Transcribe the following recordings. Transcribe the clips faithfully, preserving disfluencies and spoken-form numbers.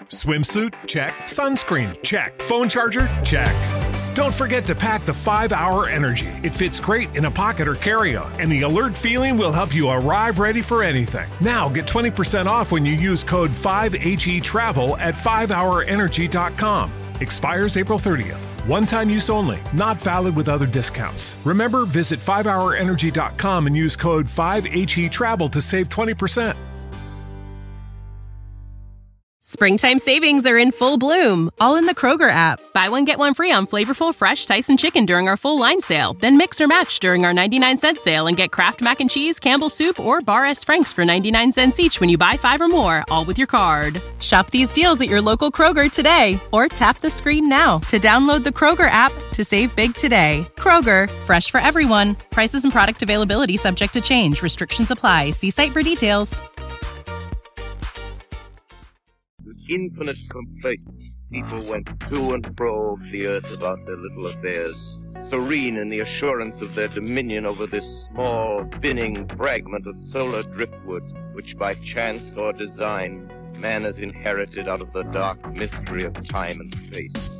Swimsuit? Check. Sunscreen? Check. Phone charger? Check. Don't forget to pack the five hour Energy. It fits great in a pocket or carry-on, and the alert feeling will help you arrive ready for anything. Now get twenty percent off when you use code five H E travel at five hour energy dot com. Expires April thirtieth. One-time use only. Not valid with other discounts. Remember, visit five hour energy dot com and use code five H E travel to save twenty percent. Springtime savings are in full bloom, all in the Kroger app. Buy one, get one free on flavorful, fresh Tyson chicken during our full line sale. Then mix or match during our ninety-nine cent sale and get Kraft Mac and Cheese, Campbell's Soup, or Bar S. Frank's for ninety-nine cents each when you buy five or more, all with your card. Shop these deals at your local Kroger today, or tap the screen now to download the Kroger app to save big today. Kroger, fresh for everyone. Prices and product availability subject to change. Restrictions apply. See site for details. Infinite complacence, people went to and fro over the earth about their little affairs, serene in the assurance of their dominion over this small, spinning fragment of solar driftwood, which by chance or design man has inherited out of the dark mystery of time and space.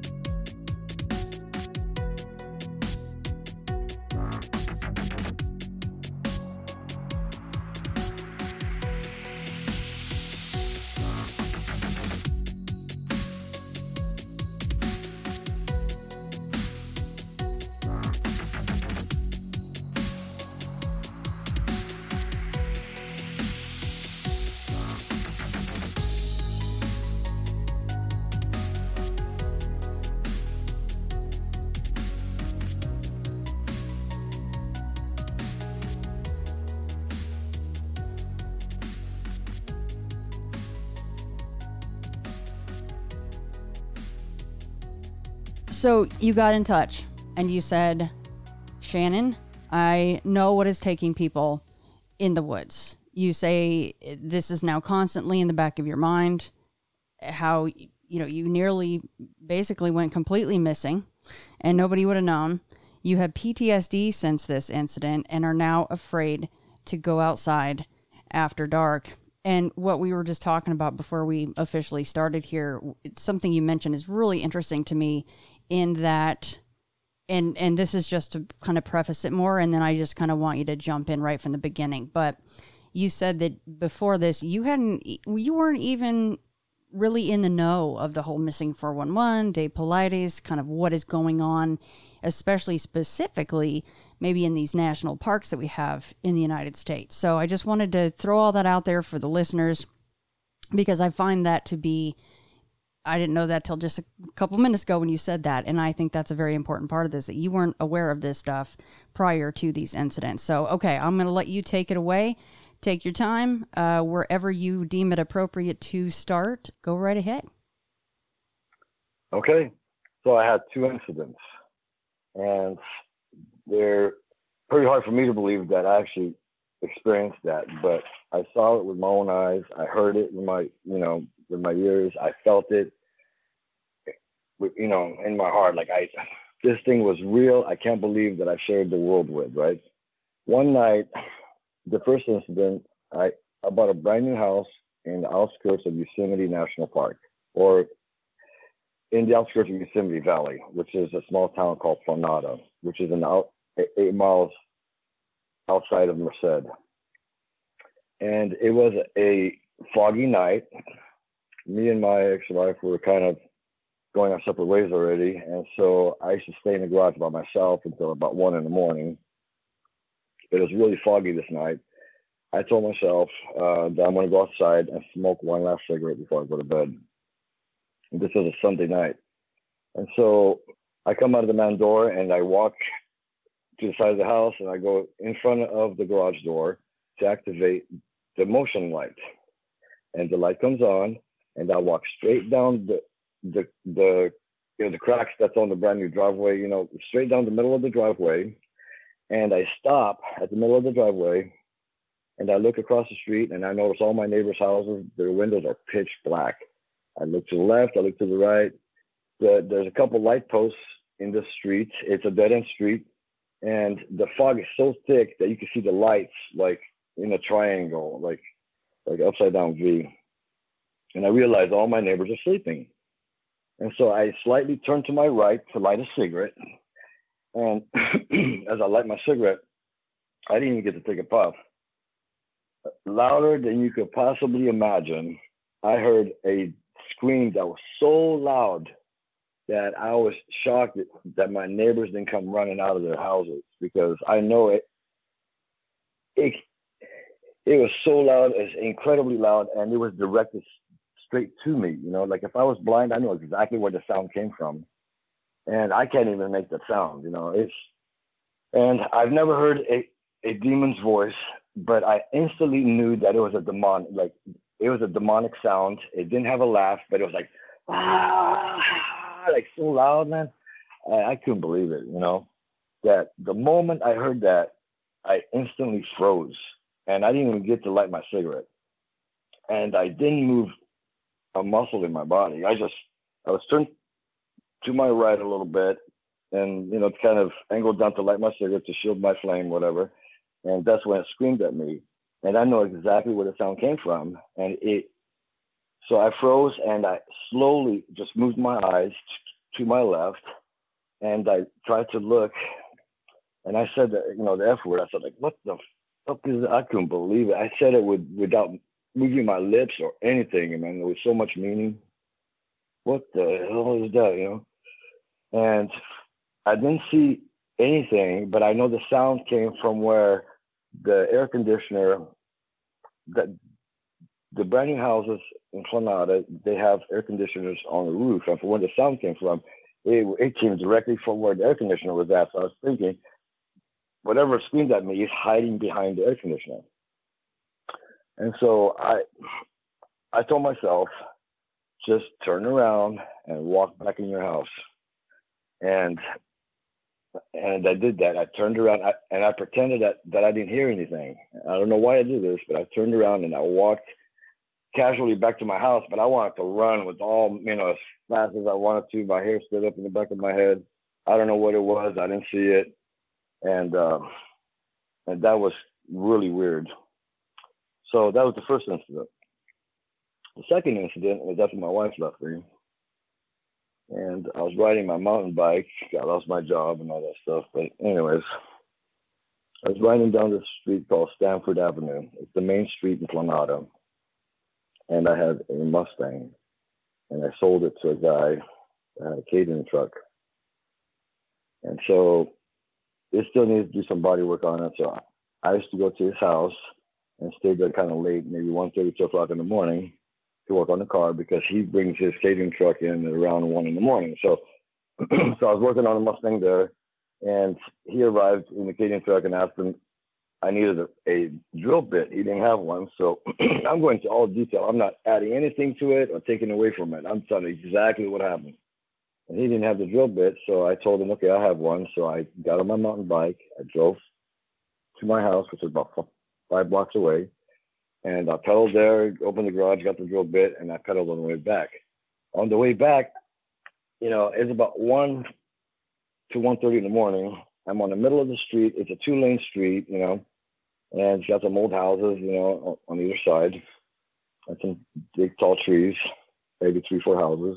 So you got in touch and you said, Shannon, I know what is taking people in the woods. You say this is now constantly in the back of your mind, how, you know, you nearly basically went completely missing and nobody would have known. You have P T S D since this incident and are now afraid to go outside after dark. And what we were just talking about before we officially started here, it's something you mentioned is really interesting to me in that, and and this is just to kind of preface it more, and then I just kind of want you to jump in right from the beginning. But you said that before this, you hadn't, you weren't even really in the know of the whole missing four one one, Dave Paulides, kind of what is going on, especially specifically maybe in these national parks that we have in the United States. So I just wanted to throw all that out there for the listeners, because I find that to be, I didn't know that till just a couple minutes ago when you said that. And I think that's a very important part of this, that you weren't aware of this stuff prior to these incidents. So, okay, I'm going to let you take it away. Take your time. Uh, wherever you deem it appropriate to start, go right ahead. Okay. So I had two incidents, and they're pretty hard for me to believe that I actually experienced that, but I saw it with my own eyes. I heard it with my, you know, with my ears. I felt it, with, you know, in my heart. Like I, this thing was real. I can't believe that I shared the world with, right? One night, the first incident, I, I bought a brand new house in the outskirts of Yosemite National Park, or in the outskirts of Yosemite Valley, which is a small town called Fonada, which is an out eight miles outside of Merced. And it was a foggy night. Me and my ex-wife were kind of going our separate ways already. And so I used to stay in the garage by myself until about one in the morning. It was really foggy this night. I told myself uh, that I'm going to go outside and smoke one last cigarette before I go to bed. And this was a Sunday night. And so I come out of the man door and I walk to the side of the house and I go in front of the garage door to activate the motion light. And the light comes on, and I walk straight down the the the you know the cracks that's on the brand new driveway, you know, straight down the middle of the driveway. And I stop at the middle of the driveway, and I look across the street, and I notice all my neighbors' houses, their windows are pitch black. I look to the left, I look to the right. The, there's a couple light posts in the street. It's a dead-end street, and the fog is so thick that you can see the lights like in a triangle, like like upside down V. and I realized all my neighbors are sleeping. And so I slightly turned to my right to light a cigarette. And as I light my cigarette, I didn't even get to take a puff. Louder than you could possibly imagine, I heard a scream that was so loud that I was shocked that, that my neighbors didn't come running out of their houses, because I know it, it, it was so loud, it's incredibly loud, and it was directed straight to me. You know, like if I was blind, I know exactly where the sound came from, and I can't even make that sound. You know, it's, and I've never heard a, a demon's voice, but I instantly knew that it was a demon, like it was a demonic sound. It didn't have a laugh, but it was like, ah, like so loud, man. I, I couldn't believe it, you know, that the moment I heard that, I instantly froze, and I didn't even get to light my cigarette. And I didn't move a muscle in my body. I just, I was turned to my right a little bit, and, you know, kind of angled down to light my cigarette to shield my flame, whatever. And that's when it screamed at me. And I know exactly where the sound came from. And it, so I froze, and I slowly just moved my eyes to my left, and I tried to look, and I said that, you know, the F word. I said, like, what the fuck is that? I couldn't believe it. I said it with, without moving my lips or anything, and man, there was so much meaning. What the hell is that, you know? And I didn't see anything, but I know the sound came from where the air conditioner, that the brand new houses in Granada, they have air conditioners on the roof. And from where the sound came from, it, it came directly from where the air conditioner was at. So I was thinking, whatever screamed at me is hiding behind the air conditioner. And so I, I told myself, just turn around and walk back in your house. And and I did that. I turned around I, and I pretended that, that I didn't hear anything. I don't know why I did this, but I turned around and I walked casually back to my house, but I wanted to run with all, you know, as fast as I wanted to. My hair stood up in the back of my head. I don't know what it was. I didn't see it. And, uh, and that was really weird. So that was the first incident. The second incident was after my wife left me. And I was riding my mountain bike. I lost my job and all that stuff. But anyways, I was riding down this street called Stanford Avenue. It's the main street in Granada. And I had a Mustang. And I sold it to a guy that had a catering truck. And so it still needed to do some body work on it. So I used to go to his house and stay there kind of late, maybe one thirty, two o'clock in the morning, to work on the car, because he brings his catering truck in around one in the morning. So, so I was working on a Mustang there, and he arrived in the catering truck and asked him, I needed a, a drill bit. He didn't have one. So I'm going into all detail. I'm not adding anything to it or taking away from it. I'm telling you exactly what happened. And he didn't have the drill bit. So I told him, okay, I have one. So I got on my mountain bike. I drove to my house, which is about five blocks away. And I pedaled there, opened the garage, got the drill bit, and I pedaled on the way back. On the way back, you know, it's about one to one thirty in the morning. I'm on the middle of the street. It's a two-lane street, you know, and it's got some old houses, you know, on either side, and some big, tall trees, maybe three, four houses.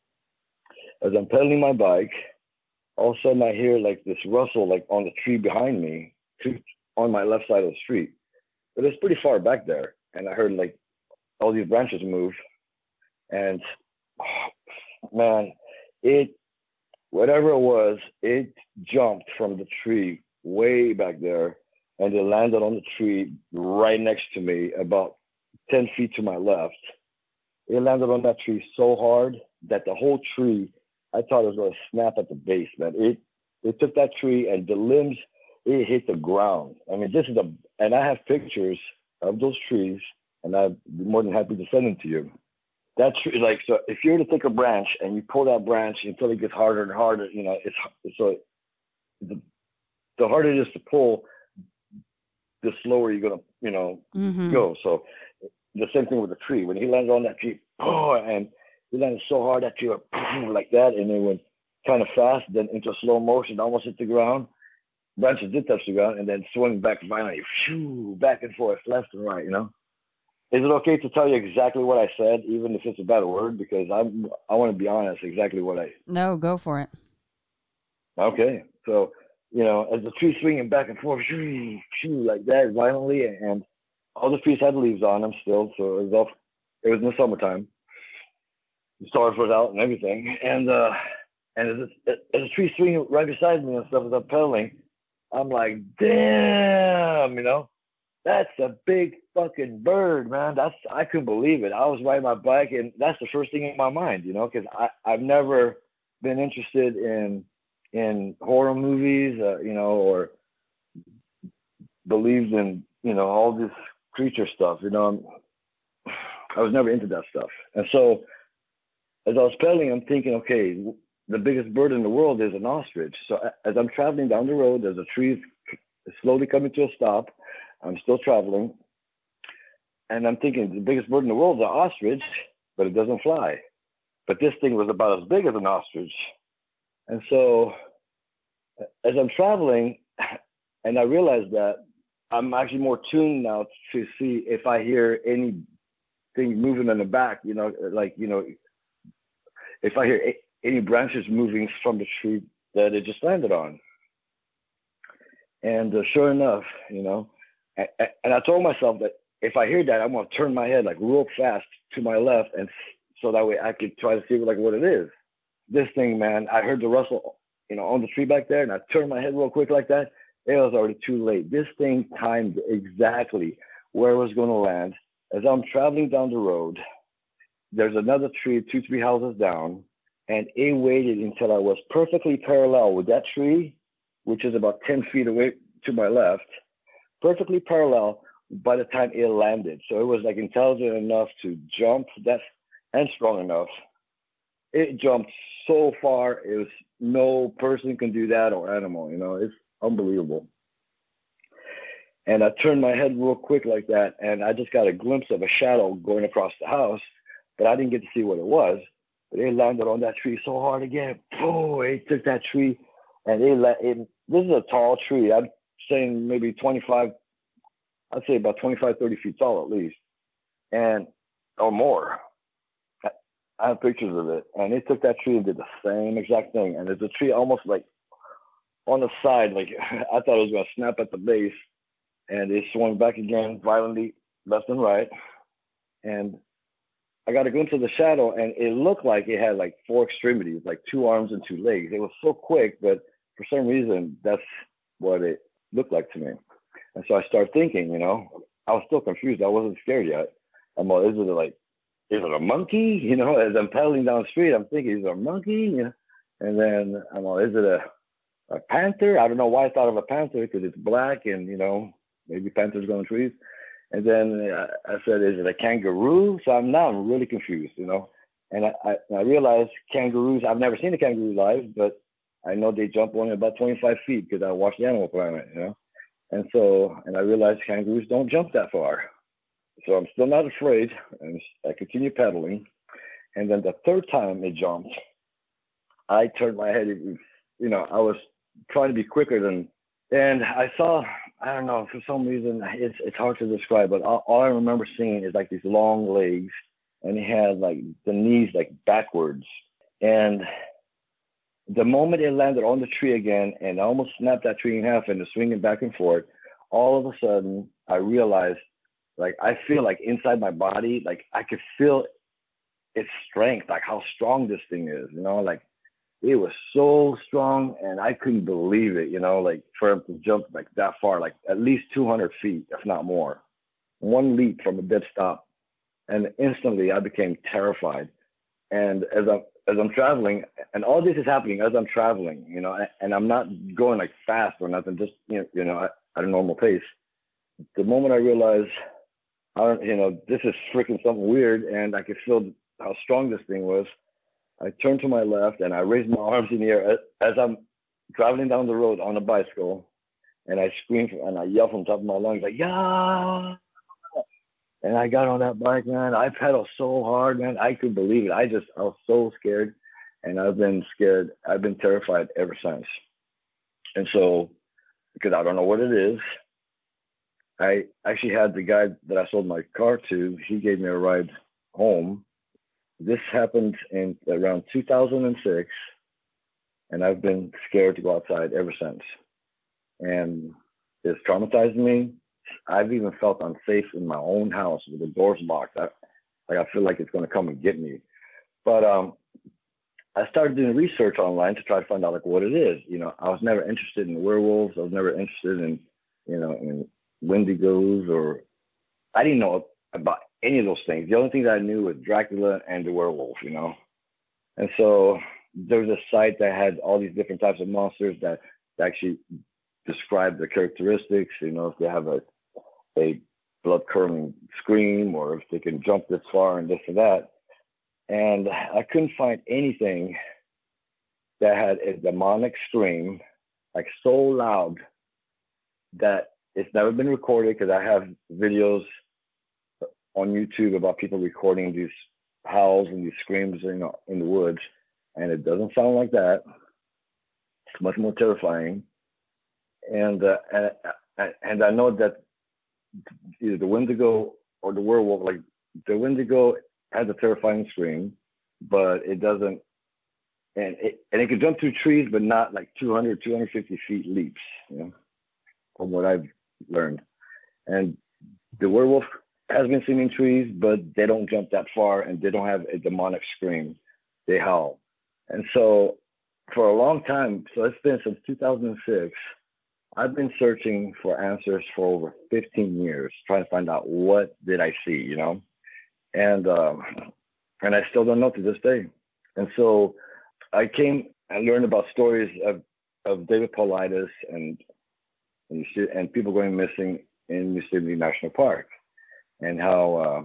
As I'm pedaling my bike, all of a sudden I hear like this rustle, like on the tree behind me, on my left side of the street. But it's pretty far back there. And I heard like all these branches move. And oh, man, it, whatever it was, it jumped from the tree way back there. And it landed on the tree right next to me, about ten feet to my left. It landed on that tree so hard that the whole tree, I thought it was going to snap at the base, man. It, it took that tree and the limbs, it hit the ground. I mean, this is a, and I have pictures of those trees, and I'd be more than happy to send them to you. That tree, like, so if you were to take a branch and you pull that branch until it gets harder and harder, you know, it's, so the, the harder it is to pull, the slower you're going to, you know, mm-hmm. go. So the same thing with the tree. When he landed on that tree, oh, and he landed so hard that tree went like that, and it went kind of fast, then into slow motion, almost hit the ground. Branches did touch the ground, and then swung back violently, shoo, back and forth, left and right, you know. Is it okay to tell you exactly what I said, even if it's a bad word? Because I'm, I want to be honest, exactly what I. No, go for it. Okay, so you know, as the tree swinging back and forth, shoo, shoo, like that violently, and all the trees had leaves on them still, so it was all, it was in the summertime. The stars were out and everything, and uh, and as, it, as the tree swinging right beside me and stuff as I'm pedaling, I'm like, damn, you know, that's a big fucking bird, man. That's I couldn't believe it. I was riding my bike, and that's the first thing in my mind, you know, because I I've never been interested in in horror movies, uh, you know, or believed in, you know, all this creature stuff, you know. I was never into that stuff. And so as I was pedaling, I'm thinking, okay, the biggest bird in the world is an ostrich. So as I'm traveling down the road, there's a tree slowly coming to a stop. I'm still traveling. And I'm thinking the biggest bird in the world is an ostrich, but it doesn't fly. But this thing was about as big as an ostrich. And so as I'm traveling, and I realized that I'm actually more tuned now to see if I hear anything moving in the back, you know, like, you know, if I hear a- any branches moving from the tree that it just landed on. And uh, sure enough, you know, and, and I told myself that if I hear that, I'm going to turn my head like real fast to my left, and so that way I could try to see like what it is. This thing, man, I heard the rustle, you know, on the tree back there, and I turned my head real quick like that. It was already too late. This thing timed exactly where it was going to land. As I'm traveling down the road, there's another tree two, three houses down, and it waited until I was perfectly parallel with that tree, which is about ten feet away to my left, perfectly parallel by the time it landed. So it was like intelligent enough to jump that, and strong enough. It jumped so far, it was no person can do that or animal, you know, it's unbelievable. And I turned my head real quick like that, and I just got a glimpse of a shadow going across the house, but I didn't get to see what it was. But it landed on that tree so hard again. Boom! It took that tree, and it, it this is a tall tree. I'm saying maybe twenty-five, I'd say about twenty-five, thirty feet tall at least, and or more. I have pictures of it, and it took that tree and did the same exact thing. And there's a tree almost like on the side, like I thought it was going to snap at the base, and it swung back again violently left and right. And I got a glimpse of the shadow, and it looked like it had like four extremities, like two arms and two legs. It was so quick, but for some reason, that's what it looked like to me. And so I started thinking, you know, I was still confused. I wasn't scared yet. I'm like, is it like, is it a monkey? You know, as I'm pedaling down the street, I'm thinking, is it a monkey? You know, and then I'm like, is it a, a panther? I don't know why I thought of a panther, because it's black and, you know, maybe panthers go in trees. And then I, I said, is it a kangaroo? So I'm now I'm really confused, you know. And I, I, I realized kangaroos, I've never seen a kangaroo live, but I know they jump only about twenty-five feet because I watched Animal Planet, you know. And so, and I realized kangaroos don't jump that far. So I'm still not afraid, and I continue pedaling. And then the third time it jumped, I turned my head. You know, I was trying to be quicker than, and I saw, I don't know, for some reason, it's it's hard to describe, but all, all I remember seeing is like these long legs, and he had like the knees like backwards. And the moment it landed on the tree again, and I almost snapped that tree in half and was swinging back and forth, all of a sudden I realized, like, I feel like inside my body, like I could feel its strength, like how strong this thing is, you know, like it was so strong, and I couldn't believe it, you know, like for him to jump like that far, like at least two hundred feet, if not more, one leap from a dead stop. And instantly I became terrified. And as I'm, as I'm traveling, and all this is happening as I'm traveling, you know, and I'm not going like fast or nothing, just, you know, you know at, at a normal pace. The moment I realized, I don't, you know, this is freaking something weird, and I could feel how strong this thing was, I turned to my left and I raised my arms in the air as, as I'm traveling down the road on a bicycle, and I screamed and I yelled from the top of my lungs, like, yeah. And I got on that bike, man. I pedaled so hard, man. I couldn't believe it. I just, I was so scared, and I've been scared. I've been terrified ever since. And so, because I don't know what it is, I actually had the guy that I sold my car to, he gave me a ride home. This happened in around two thousand six, and I've been scared to go outside ever since. And it's traumatized me. I've even felt unsafe in my own house with the doors locked. I, like I feel like it's going to come and get me. But um, I started doing research online to try to find out like what it is. You know, I was never interested in werewolves. I was never interested in, you know, in Wendigos, or I didn't know about any of those things. The only thing that I knew was Dracula and the werewolf, you know. And so there was a site that had all these different types of monsters that actually describe their characteristics, you know, if they have a, a blood-curdling scream, or if they can jump this far and this and that. And I couldn't find anything that had a demonic scream, like so loud that it's never been recorded, because I have videos on YouTube about people recording these howls and these screams, you know, in the woods, and it doesn't sound like that. It's much more terrifying. And uh, and, and I know that either the Wendigo or the werewolf, like the Wendigo has a terrifying scream, but it doesn't, and it, and it can jump through trees, but not like two hundred, two hundred fifty feet leaps, you know, from what I've learned. And the werewolf has been seen in trees, but they don't jump that far, and they don't have a demonic scream. They howl. And so for a long time, so it's been since two thousand six, I've been searching for answers for over fifteen years, trying to find out what did I see, you know? And um, and I still don't know to this day. And so I came and learned about stories of, of David Paulides and, and and people going missing in Yosemite National Park, and how uh,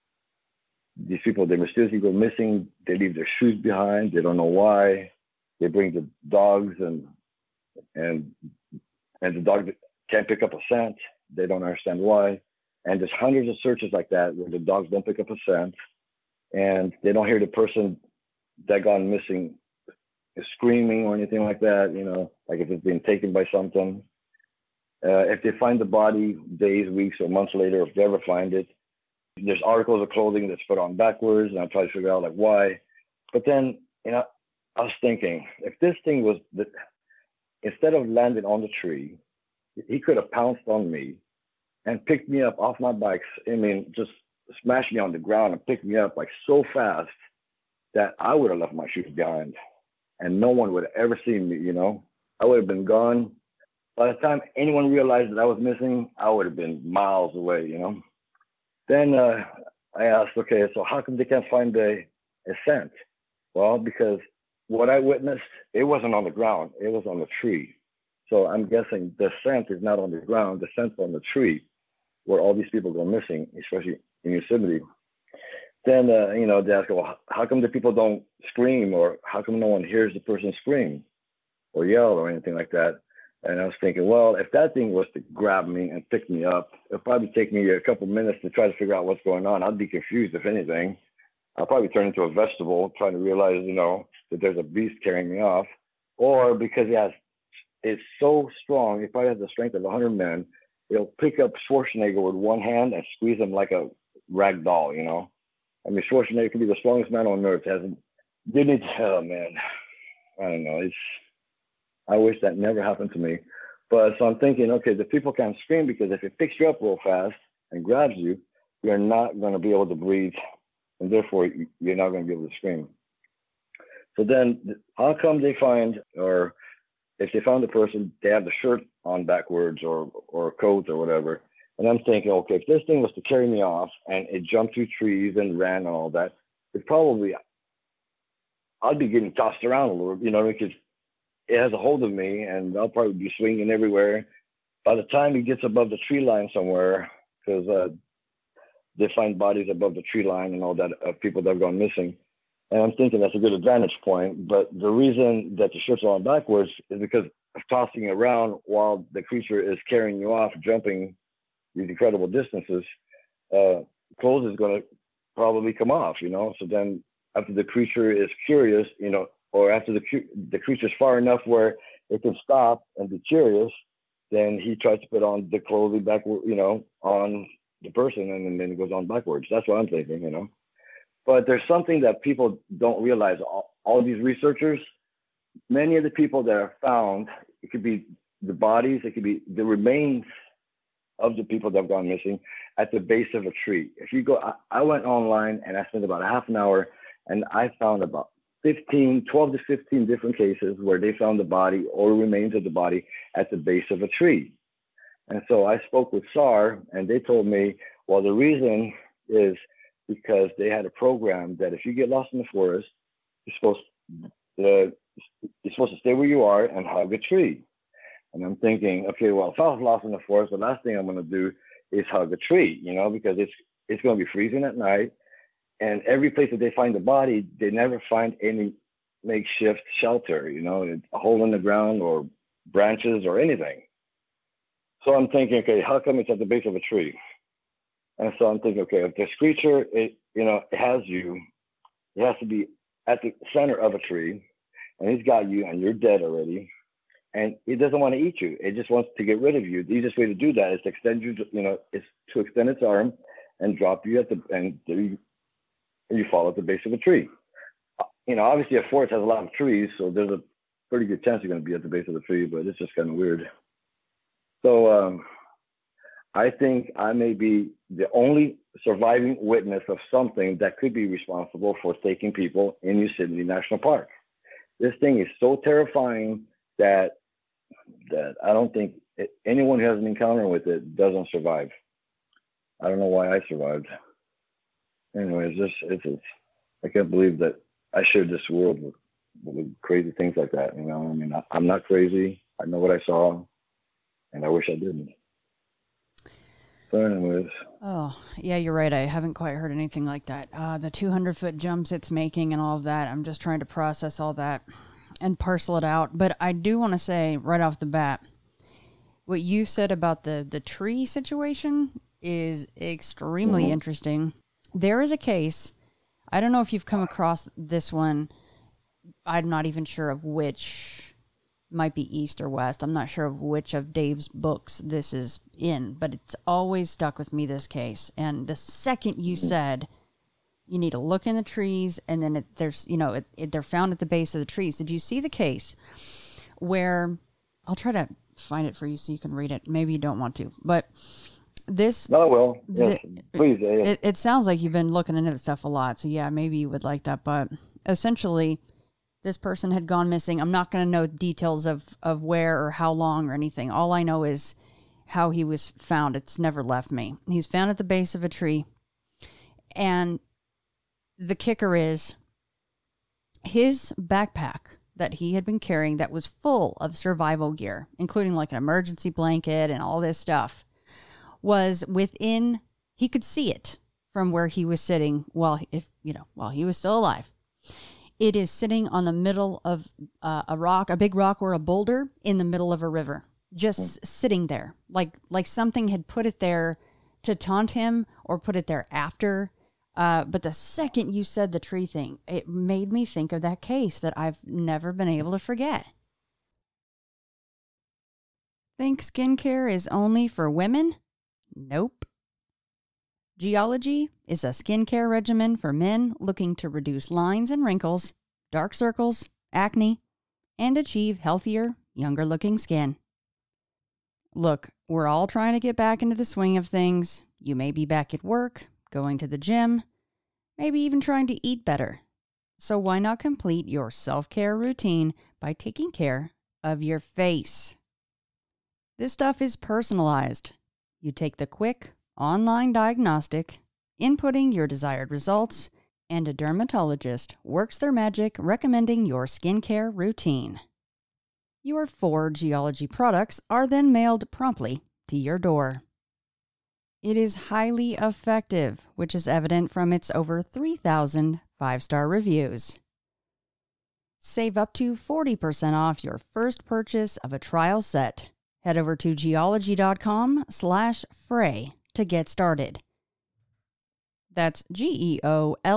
these people, they mysteriously go missing, they leave their shoes behind, they don't know why, they bring the dogs, and and and the dog can't pick up a scent, they don't understand why. And there's hundreds of searches like that where the dogs don't pick up a scent, and they don't hear the person that gone missing screaming or anything like that, you know, like if it's been taken by something. Uh, if they find the body days, weeks, or months later, if they ever find it, there's articles of clothing that's put on backwards, and I try to figure out like why. But then, you know, I was thinking, if this thing was, the, instead of landing on the tree, he could have pounced on me and picked me up off my bike. I mean, just smashed me on the ground and picked me up like so fast that I would have left my shoes behind, and no one would have ever seen me, you know. I would have been gone. By the time anyone realized that I was missing, I would have been miles away, you know. Then uh, I asked, okay, so how come they can't find a, a scent? Well, because what I witnessed, it wasn't on the ground, it was on the tree. So I'm guessing the scent is not on the ground, the scent's on the tree, where all these people go missing, especially in Yosemite. Then, uh, you know, they ask, well, how come the people don't scream, or how come no one hears the person scream or yell or anything like that? And I was thinking, well, if that thing was to grab me and pick me up, it'll probably take me a couple minutes to try to figure out what's going on. I'd be confused, if anything. I'll probably turn into a vegetable, trying to realize, you know, that there's a beast carrying me off. Or because it has, it's so strong, it probably has the strength of a hundred men, it'll pick up Schwarzenegger with one hand and squeeze him like a rag doll, you know? I mean, Schwarzenegger can be the strongest man on earth. Hasn't, didn't, oh man, I don't know. It's, I wish that never happened to me. But so I'm thinking, okay, the people can't scream because if it picks you up real fast and grabs you, you're not going to be able to breathe, and therefore you're not going to be able to scream. So then how come they find, or if they found the person, they have the shirt on backwards, or or a coat or whatever. And I'm thinking, okay, if this thing was to carry me off and it jumped through trees and ran and all that, it probably, I'd be getting tossed around a little, you know, because it has a hold of me, and I'll probably be swinging everywhere. By the time he gets above the tree line somewhere, because uh, they find bodies above the tree line and all that of people that have gone missing. And I'm thinking that's a good advantage point. But the reason that the shirt's on backwards is because of tossing around while the creature is carrying you off, jumping these incredible distances. Uh, clothes is going to probably come off, you know. So then after the creature is curious, you know, or after the the creature's far enough where it can stop and be curious, then he tries to put on the clothing backward, you know, on the person, and then it goes on backwards. That's what I'm thinking, you know. But there's something that people don't realize. All, all these researchers, many of the people that are found, it could be the bodies, it could be the remains of the people that have gone missing at the base of a tree. If you go, I, I went online and I spent about a half an hour, and I found about fifteen, twelve to fifteen different cases where they found the body or remains of the body at the base of a tree. And so I spoke with S A R, and they told me, well, the reason is because they had a program that if you get lost in the forest, you're supposed to, you're supposed to stay where you are and hug a tree. And I'm thinking, okay, well, if I was lost in the forest, the last thing I'm going to do is hug a tree, you know, because it's it's going to be freezing at night. And every place that they find the body, they never find any makeshift shelter, you know, a hole in the ground or branches or anything. So I'm thinking, okay, how come it's at the base of a tree? And so I'm thinking, okay, if this creature, it, you know, it has you, it has to be at the center of a tree, and he's got you, and you're dead already, and it doesn't want to eat you. It just wants to get rid of you. The easiest way to do that is to extend you, you know, is to extend its arm and drop you at the, and you, you fall at the base of a tree. You know, obviously a forest has a lot of trees, so there's a pretty good chance you're going to be at the base of the tree, but it's just kind of weird. So um, I think I may be the only surviving witness of something that could be responsible for taking people in Yosemite National Park. This thing is so terrifying that that I don't think it, anyone who has an encounter with it doesn't survive. I don't know why I survived. Anyways, this it's, it's I can't believe that I shared this world with, with crazy things like that. You know, I mean, I, I'm not crazy. I know what I saw, and I wish I didn't. So anyways. Oh, yeah, you're right. I haven't quite heard anything like that. Uh, the two hundred foot jumps it's making and all of that, I'm just trying to process all that and parcel it out. But I do want to say right off the bat, what you said about the, the tree situation is extremely mm-hmm. interesting. There is a case, I don't know if you've come across this one. I'm not even sure of which, might be East or West. I'm not sure of which of Dave's books this is in, but it's always stuck with me, this case. And the second you said you need to look in the trees, and then it, there's, you know, it, it, they're found at the base of the trees. Did you see the case where, I'll try to find it for you so you can read it. Maybe you don't want to, but this. Oh, well, yes, the, please. Yeah, yeah. It, it sounds like you've been looking into this stuff a lot. So yeah, maybe you would like that. But essentially, this person had gone missing. I'm not going to know details of, of where or how long or anything. All I know is how he was found. It's never left me. He's found at the base of a tree. And the kicker is his backpack that he had been carrying that was full of survival gear, including like an emergency blanket and all this stuff, was within, he could see it from where he was sitting while, if you know, while he was still alive. It is sitting on the middle of uh, a rock, a big rock or a boulder in the middle of a river, just mm. sitting there, like like something had put it there to taunt him or put it there after. Uh, but the second you said the tree thing, it made me think of that case that I've never been able to forget. Think skincare is only for women? Nope. Geology is a skincare regimen for men looking to reduce lines and wrinkles, dark circles, acne, and achieve healthier, younger-looking skin. Look, we're all trying to get back into the swing of things. You may be back at work, going to the gym, maybe even trying to eat better. So why not complete your self-care routine by taking care of your face? This stuff is personalized. You take the quick online diagnostic, inputting your desired results, and a dermatologist works their magic recommending your skincare routine. Your four Geology products are then mailed promptly to your door. It is highly effective, which is evident from its over three thousand five-star reviews. Save up to forty percent off your first purchase of a trial set. Head over to geology.com slash fray to get started. That's G-E-O-L-O-G-I-E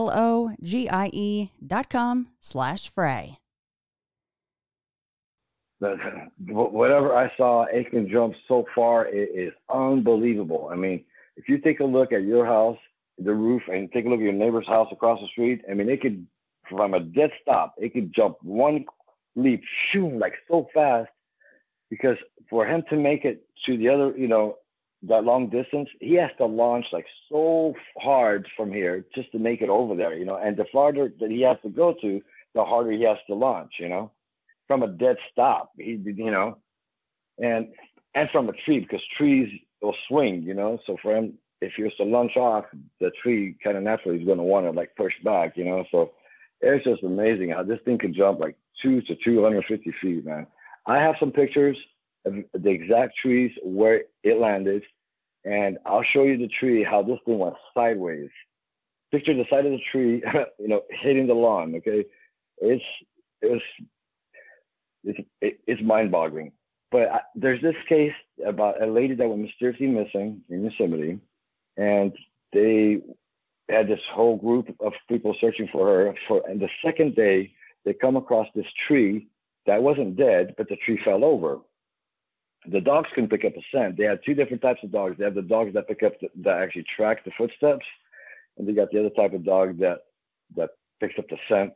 dot com slash fray. But whatever I saw, it can jump so far. It is unbelievable. I mean, if you take a look at your house, the roof, and take a look at your neighbor's house across the street, I mean, it could, from a dead stop, it could jump one leap, shoom, like so fast. Because for him to make it to the other, you know, that long distance, he has to launch like so hard from here just to make it over there, you know. And the farther that he has to go to, the harder he has to launch, you know, from a dead stop. He, you know, and and from a tree, because trees will swing, you know. So for him, if he was to launch off, the tree kind of naturally is going to want to like push back, you know. So it's just amazing how this thing can jump like two to two hundred fifty feet, man. I have some pictures of the exact trees where it landed, and I'll show you the tree, how this thing went sideways. Picture the side of the tree, you know, hitting the lawn, okay? It's, it's, it's, it's mind-boggling. But I, there's this case about a lady that went mysteriously missing in Yosemite, and they had this whole group of people searching for her. For, and the second day, they come across this tree that wasn't dead, but the tree fell over. The dogs can pick up a scent. They had two different types of dogs. They have the dogs that pick up, the, that actually track the footsteps, and they got the other type of dog that that picks up the scent,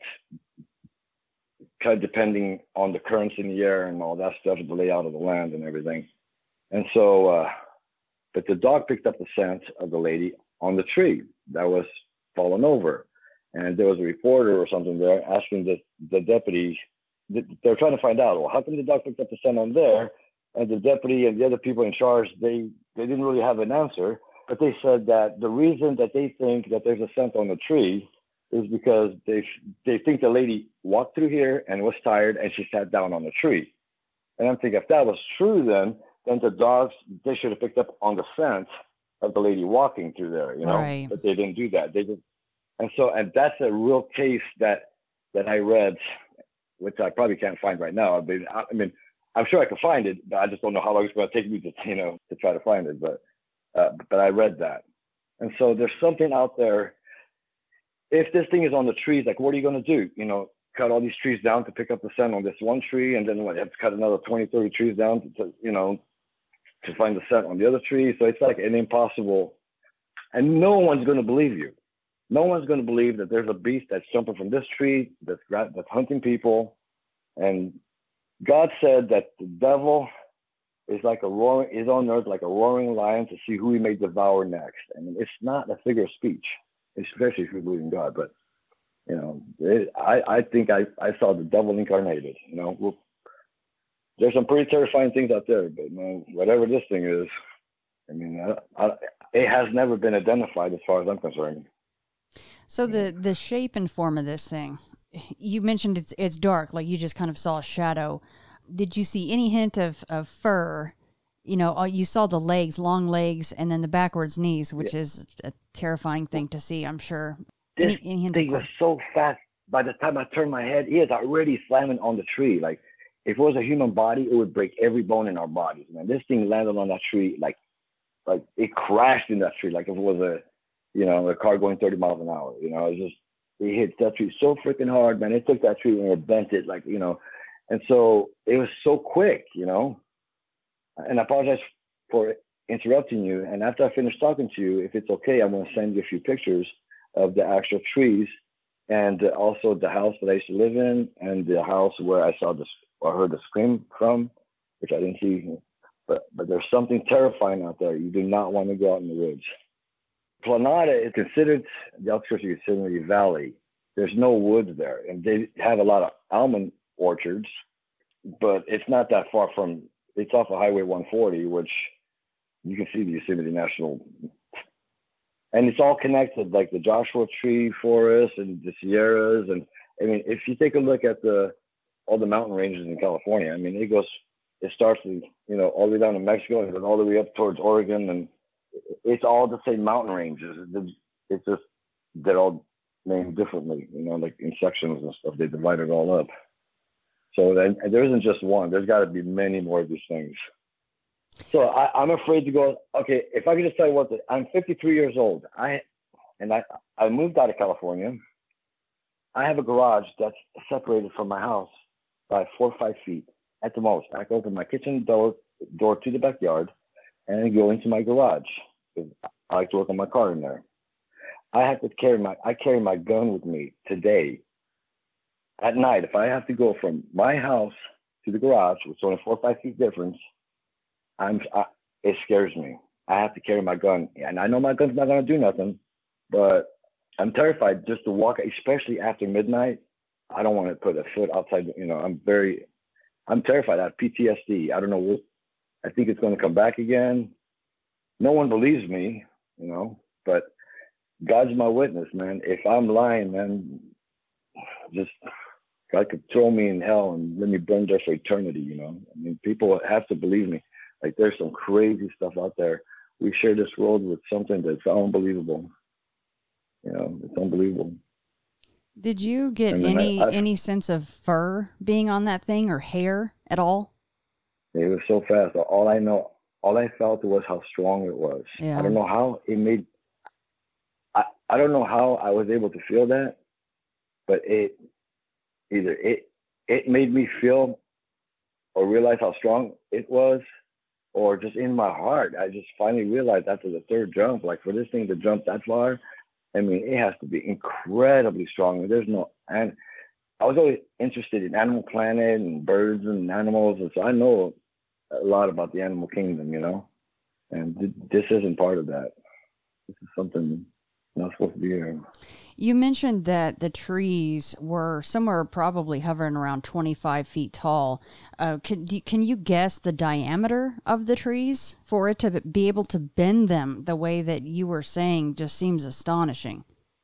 kind of depending on the currents in the air and all that stuff, the layout of the land and everything. And so, uh, but the dog picked up the scent of the lady on the tree that was fallen over, and there was a reporter or something there asking the the deputy. They're trying to find out, well, how come the dog picked up the scent on there? And the deputy and the other people in charge, they, they didn't really have an answer, but they said that the reason that they think that there's a scent on the tree is because they they think the lady walked through here and was tired and she sat down on the tree. And I'm thinking, if that was true, then then the dogs, they should have picked up on the scent of the lady walking through there, you know, Right. But they didn't do that. They did. And so, and that's a real case that, that I read, which I probably can't find right now. I mean, I, I mean, I'm sure I can find it, but I just don't know how long it's going to take me to, you know, to try to find it. But, uh, but I read that. And so there's something out there. If this thing is on the trees, like, what are you going to do? You know, cut all these trees down to pick up the scent on this one tree, and then what, you have to cut another twenty, thirty trees down to, to, you know, to find the scent on the other tree. So it's like an impossible, and no one's going to believe you. No one's going to believe that there's a beast that's jumping from this tree, that's, that's hunting people. And God said that the devil is like a roaring, is on earth like a roaring lion to see who he may devour next. And it's not a figure of speech, especially if you believe in God. But, you know, it, I, I think I, I saw the devil incarnated, you know. Well, there's some pretty terrifying things out there, but, you know, whatever this thing is, I mean, I, I, it has never been identified as far as I'm concerned. So the, the shape and form of this thing, you mentioned it's it's dark, like you just kind of saw a shadow. Did you see any hint of, of fur? You know, you saw the legs, long legs, and then the backwards knees, which yeah. is a terrifying thing to see, I'm sure. This any, any hint thing of fur? was so fast. By the time I turned my head, he is already slamming on the tree. Like, if it was a human body, it would break every bone in our bodies. Man, this thing landed on that tree, like, like it crashed in that tree, like if it was a, you know, a car going thirty miles an hour. You know, it just, it hit that tree so freaking hard, man. It took that tree and it bent it, like, you know, and so it was so quick, you know. And I apologize for interrupting you. And after I finish talking to you, if it's okay, I'm going to send you a few pictures of the actual trees and also the house that I used to live in and the house where I saw this or heard the scream from, which I didn't see. But but there's something terrifying out there. You do not want to go out in the woods. Planada is considered the outskirts of Yosemite Valley. There's no woods there, and they have a lot of almond orchards, but it's not that far from. It's off of Highway one forty, which you can see the Yosemite National, and it's all connected, like the Joshua Tree Forest and the Sierras. And I mean, if you take a look at the all the mountain ranges in California, I mean, it goes, it starts, you know, all the way down to Mexico and then all the way up towards Oregon, and it's all the same mountain ranges. It's just they're all named differently, you know, like in sections and stuff. They divide it all up. So then, there isn't just one. There's got to be many more of these things. So I, I'm afraid to go. Okay, if I could just tell you what, the, I'm fifty-three years old. I and I I moved out of California. I have a garage that's separated from my house by four or five feet. at the most. I could open my kitchen door door to the backyard and go into my garage. I like to work on my car in there. I have to carry my I carry my gun with me today. At night, if I have to go from my house to the garage, which is only four or five feet difference, I'm I, it scares me. I have to carry my gun, and I know my gun's not gonna do nothing, but I'm terrified just to walk, especially after midnight. I don't want to put a foot outside. You know, I'm very, I'm terrified. I have P T S D. I don't know what. I think it's going to come back again. No one believes me, you know, but God's my witness, man. If I'm lying, man, just God could throw me in hell and let me burn there for eternity, you know. I mean, people have to believe me. Like, there's some crazy stuff out there. We share this world with something that's unbelievable. You know, it's unbelievable. Did you get I mean, any I, I, any sense of fur being on that thing or hair at all? It was so fast. All I know, all I felt was how strong it was. Yeah. I don't know how it made, I, I don't know how I was able to feel that, but it, either it, it made me feel or realize how strong it was, or just in my heart, I just finally realized after the third jump, like for this thing to jump that far, I mean, it has to be incredibly strong. There's no, and I was always interested in Animal Planet and birds and animals, and so I know a lot about the animal kingdom, you know, and th- this isn't part of that. This is something not supposed to be here. You mentioned that the trees were somewhere probably hovering around twenty-five feet tall. Uh, can, can you guess the diameter of the trees for it to be able to bend them the way that you were saying? Just seems astonishing.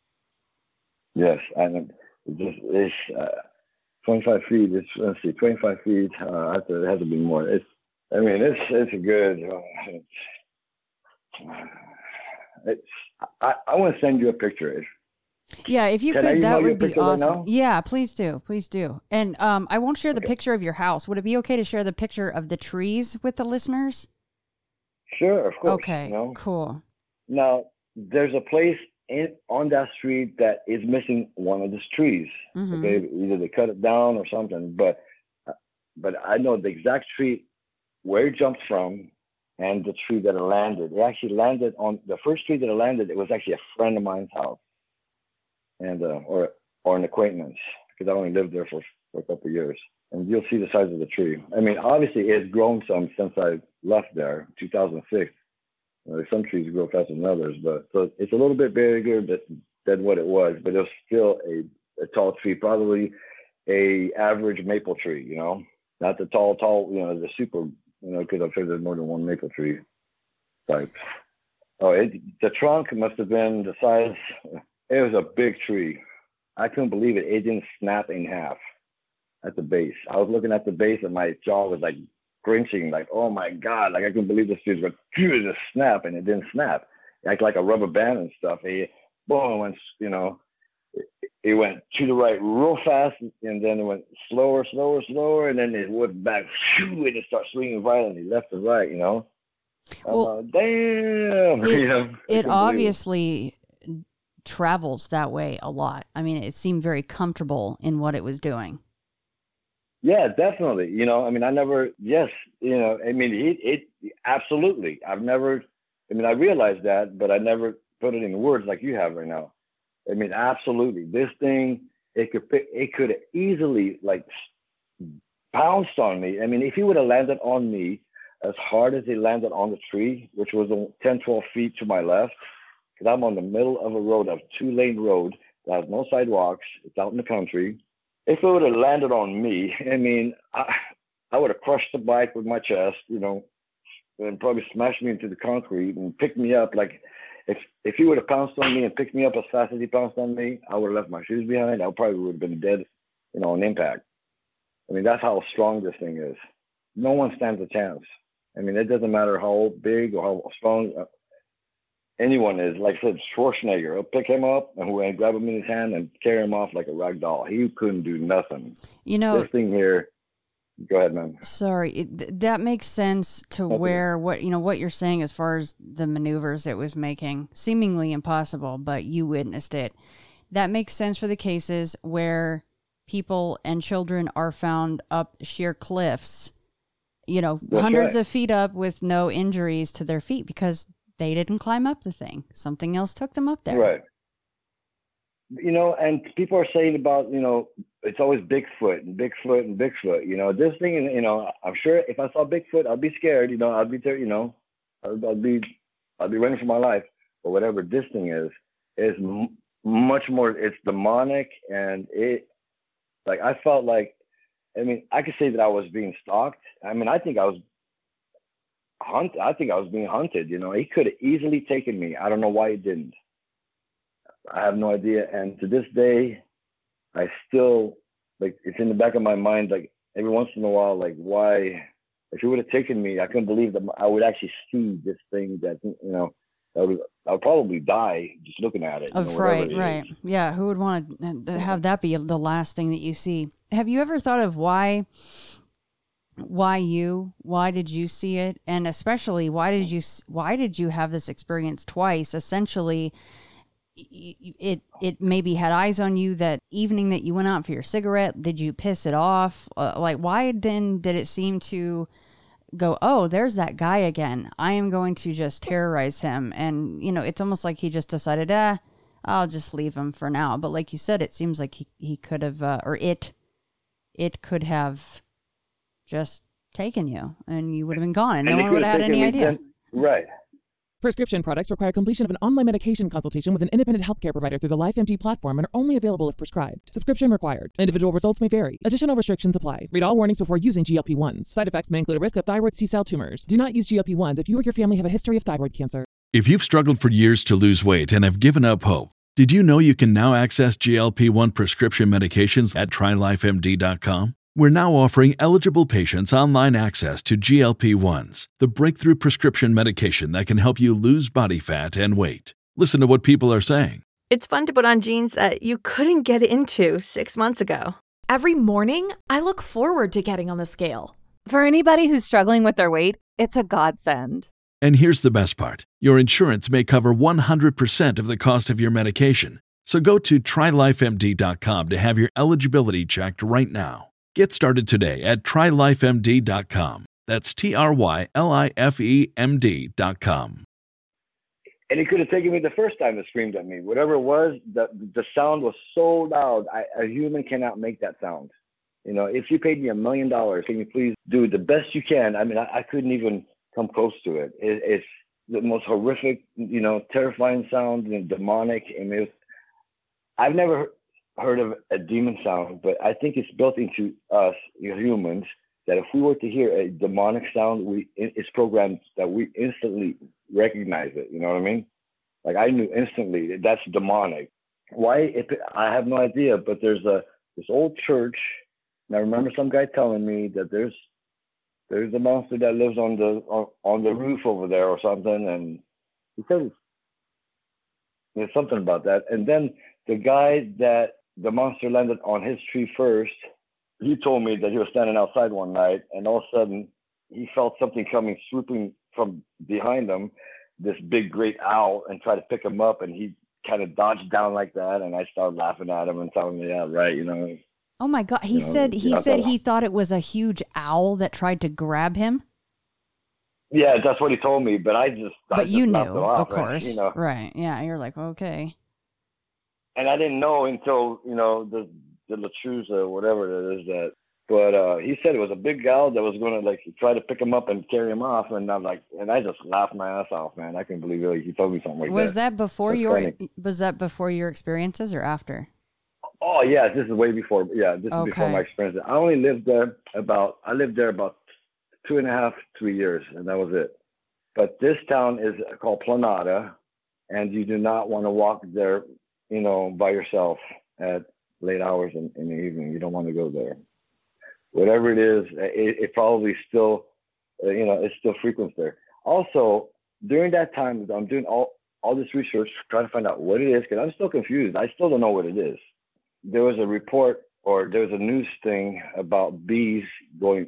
Yes, and it just it's uh, twenty-five feet. It's let's see, twenty-five feet. Uh, I it has to be more. It's I mean, it's it's a good. Uh, it's, it's I, I want to send you a picture. Yeah, if you Can could, that would be awesome. Right yeah, please do. Please do. And um, I won't share the okay. picture of your house. Would it be okay to share the picture of the trees with the listeners? Sure, of course. Okay, you know? Cool. Now, there's a place in on that street that is missing one of these trees. Mm-hmm. Okay, either they cut it down or something. But but I know the exact tree where it jumped from and the tree that it landed. It actually landed on the first tree that it landed. It was actually a friend of mine's house. And uh, or or an acquaintance, because I only lived there for, for a couple of years. And you'll see the size of the tree. I mean, obviously it's grown some since I left there, two thousand six. Uh, some trees grow faster than others, but so it's a little bit bigger than, than what it was, but it's still a, a tall tree, probably a average maple tree, you know, not the tall, tall, you know, the super, you know, because I'm sure there's more than one maple tree type. Oh, it, the trunk must have been the size. It was a big tree. I couldn't believe it. It didn't snap in half at the base. I was looking at the base and my jaw was like grinching, like, oh my God, like I couldn't believe this tree was going to just snap, and it didn't snap. Like like a rubber band and stuff. It, boom, went, you know, it, it went to the right real fast, and then it went slower, slower, slower, and then it went back, shoo, and it started swinging violently left and right, you know. Well, uh, damn. It, you know, it obviously travels that way a lot. I mean, it seemed very comfortable in what it was doing. Yeah, definitely. You know, I mean, I never, yes, you know, I mean, it, it absolutely. I've never, I mean, I realized that, but I never put it in words like you have right now. I mean, absolutely. This thing, it could, it could easily like pounced on me. I mean, if he would have landed on me as hard as he landed on the tree, which was ten, twelve feet to my left, because I'm on the middle of a road, of two lane road that has no sidewalks. It's out in the country. If it would have landed on me, I mean, I, I would have crushed the bike with my chest, you know, and probably smashed me into the concrete and picked me up. Like if, if he would have pounced on me and picked me up as fast as he pounced on me, I would have left my shoes behind. I probably would have been dead, you know, on impact. I mean, that's how strong this thing is. No one stands a chance. I mean, it doesn't matter how big or how strong anyone is. Like I said, Schwarzenegger, I'll pick him up and grab him in his hand and carry him off like a rag doll. He couldn't do nothing. You know, this thing here, go ahead, man. Sorry, it, that makes sense to okay. where what, you know, what you're saying as far as the maneuvers it was making, seemingly impossible, but you witnessed it. That makes sense for the cases where people and children are found up sheer cliffs, you know, That's hundreds right. of feet up with no injuries to their feet because they didn't climb up the thing. Something else took them up there. Right. You know, and people are saying about, you know, it's always Bigfoot and Bigfoot and Bigfoot. You know, this thing, you know, I'm sure if I saw Bigfoot, I'd be scared. You know, I'd be there. You know, I'd, I'd be, I'd be running for my life. But whatever this thing is, is m- much more. It's demonic, and it, like, I felt like, I mean, I could say that I was being stalked. I mean, I think I was hunt. I think I was being hunted. You know, he could have easily taken me. I don't know why he didn't. I have no idea. And to this day, I still, like, it's in the back of my mind, like, every once in a while, like, why, if he would have taken me, I couldn't believe that I would actually see this thing that, you know, I would, I would probably die just looking at it. You know, Of right, it right. is. Yeah, who would want to have that be the last thing that you see? Have you ever thought of why, why you? Why did you see it? And especially, why did you, why did you have this experience twice? Essentially, it it maybe had eyes on you that evening that you went out for your cigarette. Did you piss it off? Uh, like, why then did it seem to go, oh, there's that guy again. I am going to just terrorize him. And, you know, it's almost like he just decided, eh, I'll just leave him for now. But like you said, it seems like he, he could have, uh, or it, it could have just taken you and you would have been gone and, and no one would have had any idea. Then, right. Prescription products require completion of an online medication consultation with an independent healthcare provider through the LifeMD platform and are only available if prescribed. Subscription required. Individual results may vary. Additional restrictions apply. Read all warnings before using G L P one s. Side effects may include a risk of thyroid C-cell tumors. Do not use G L P one s if you or your family have a history of thyroid cancer. If you've struggled for years to lose weight and have given up hope, did you know you can now access G L P one prescription medications at try life M D dot com? We're now offering eligible patients online access to G L P one s, the breakthrough prescription medication that can help you lose body fat and weight. Listen to what people are saying. It's fun to put on jeans that you couldn't get into six months ago. Every morning, I look forward to getting on the scale. For anybody who's struggling with their weight, it's a godsend. And here's the best part. Your insurance may cover one hundred percent of the cost of your medication. So go to try life M D dot com to have your eligibility checked right now. Get started today at try life M D dot com. That's T R Y L I F E M D dot com. And he could have taken me the first time and screamed at me. Whatever it was, the the sound was so loud. I, a human cannot make that sound. You know, if you paid me a million dollars, can you please do the best you can? I mean, I, I couldn't even come close to it. it. It's the most horrific, you know, terrifying sound and demonic. I mean, it was, I've never heard of a demon sound, but I think it's built into us, you humans, that if we were to hear a demonic sound, we it's programmed that we instantly recognize it. You know what I mean? Like, I knew instantly that that's demonic. Why? It, I have no idea. But there's a this old church, and I remember some guy telling me that there's there's a monster that lives on the on, on the roof over there or something, and he said there's something about that. And then the guy that the monster landed on his tree first, he told me that he was standing outside one night, and all of a sudden he felt something coming, swooping from behind him, this big, great owl, and tried to pick him up, and he kind of dodged down like that, and I started laughing at him and telling me, yeah, right, you know. Oh my God. He you know, said he I said thought, he thought it was a huge owl that tried to grab him. Yeah, that's what he told me, but I just I But just you knew, laughed it off, of course. and, you know. Right. Yeah. You're like, okay. And I didn't know until, you know, the the Latruza or whatever it is that. But uh, he said it was a big gal that was going to, like, try to pick him up and carry him off. And I'm like, and I just laughed my ass off, man. I couldn't believe it. Like, he told me something like Was that. that before That's your funny. was that before your experiences or after? Oh, yeah, this is way before. Yeah, this is before Okay. my experience. I only lived there about, I lived there about two and a half, three years, and that was it. But this town is called Planada, and you do not want to walk there, you know, by yourself at late hours in, in the evening. You don't want to go there. Whatever it is, it, it probably still, uh, you know, it's still frequent there. Also, during that time, I'm doing all, all this research, trying to find out what it is, because I'm still confused. I still don't know what it is. There was a report, or there was a news thing about bees going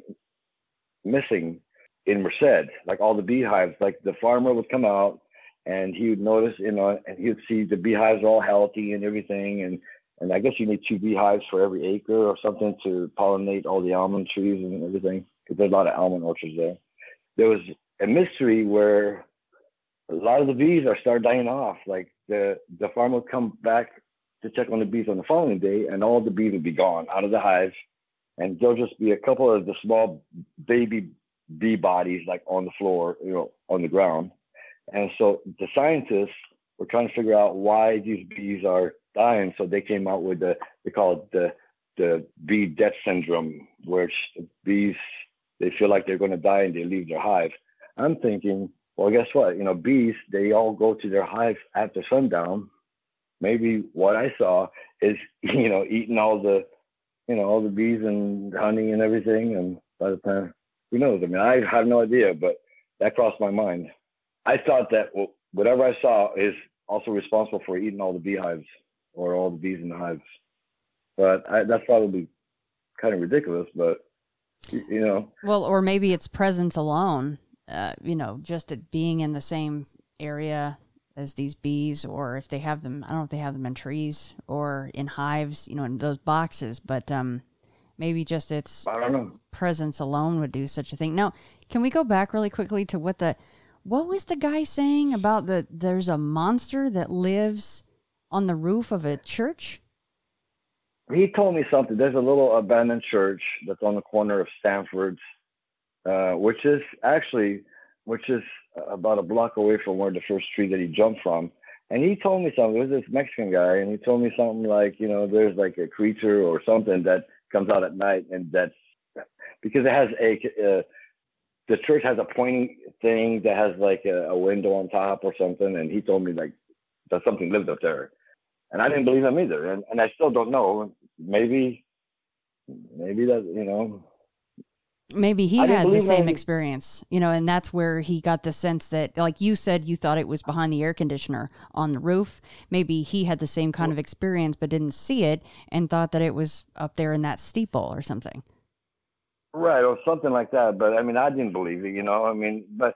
missing in Merced, like all the beehives. Like, the farmer would come out and he would notice, you know, and he would see the beehives all healthy and everything, and And I guess you need two beehives for every acre or something to pollinate all the almond trees and everything, because there's a lot of almond orchards there. There was a mystery where a lot of the bees are start dying off. Like the, the farmer would come back to check on the bees on the following day, and all the bees would be gone out of the hives. And there'll just be a couple of the small baby bee bodies like on the floor, you know, on the ground. And so the scientists were trying to figure out why these bees are dying. So they came out with the, they call it the, the bee death syndrome, where bees, they feel like they're going to die and they leave their hive. I'm thinking, well, guess what? You know, bees, they all go to their hive after sundown. Maybe what I saw is, you know, eating all the, you know, all the bees and honey and everything. And by the time, who knows? I mean, I have no idea, but that crossed my mind. I thought that whatever I saw is also responsible for eating all the beehives or all the bees in the hives. But I, that's probably kind of ridiculous, but, you know. Well, or maybe it's presence alone, uh, you know, just it being in the same area as these bees, or if they have them, I don't know if they have them in trees or in hives, you know, in those boxes, but um, maybe just it's I don't know. presence alone would do such a thing. Now, can we go back really quickly to what the, what was the guy saying about the, there's a monster that lives on the roof of a church? He told me something. There's a little abandoned church that's on the corner of Stanford, uh, which is actually, which is about a block away from where the first tree that he jumped from. And he told me something. It was this Mexican guy, and he told me something like, you know, there's like a creature or something that comes out at night, and that's because it has a, uh, the church has a pointing thing that has like a, a window on top or something. And he told me like that something lived up there. And I didn't believe him either. And, and I still don't know. Maybe, maybe that, you know. Maybe he had the same experience, you know, and that's where he got the sense that, like you said, you thought it was behind the air conditioner on the roof. Maybe he had the same kind of experience, but didn't see it and thought that it was up there in that steeple or something. Right, or something like that. But I mean, I didn't believe it, you know. I mean, but,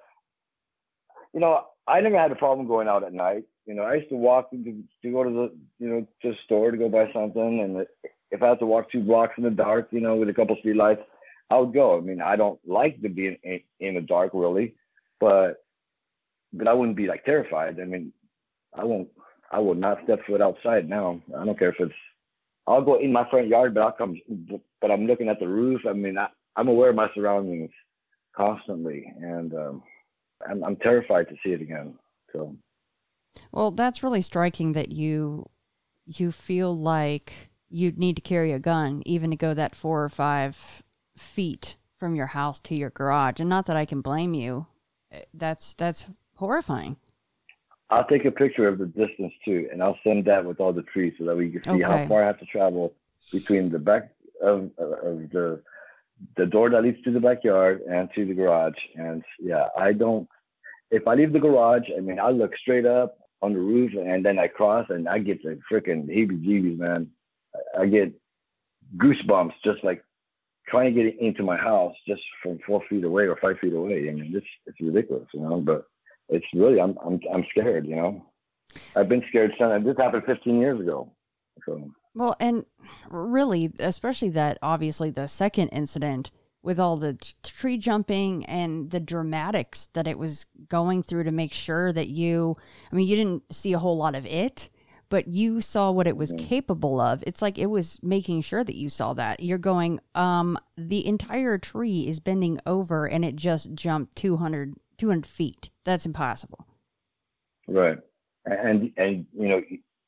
you know, I never had a problem going out at night. You know, I used to walk to, to go to the, you know, to the store to go buy something. And if I had to walk two blocks in the dark, you know, with a couple street lights, I would go. I mean, I don't like to be in, in, in the dark really, but, but I wouldn't be like terrified. I mean, I won't, I will not step foot outside now. I don't care if it's, I'll go in my front yard, but I'll come, but I'm looking at the roof. I mean, I, I'm aware of my surroundings constantly, and um, I'm, I'm terrified to see it again. So. Well, that's really striking that you you feel like you'd need to carry a gun even to go that four or five feet from your house to your garage. And not that I can blame you. That's that's horrifying. I'll take a picture of the distance too, and I'll send that with all the trees so that we can see okay. how far I have to travel between the back of, of the the door that leads to the backyard and to the garage. And yeah, I don't. If I leave the garage, I mean, I look straight up on the roof, and then I cross, and I get the freaking heebie-jeebies, man. I get goosebumps just like trying to get into my house just from four feet away or five feet away. I mean, it's it's ridiculous, you know. But it's really, I'm I'm I'm scared, you know. I've been scared since, and this happened fifteen years ago. So. Well, and really, especially that, obviously, the second incident with all the t- tree jumping and the dramatics that it was going through to make sure that you, I mean, you didn't see a whole lot of it, but you saw what it was mm-hmm. capable of. It's like it was making sure that you saw that. You're going, um, the entire tree is bending over and it just jumped two hundred, two hundred feet. That's impossible. Right. And, and you know,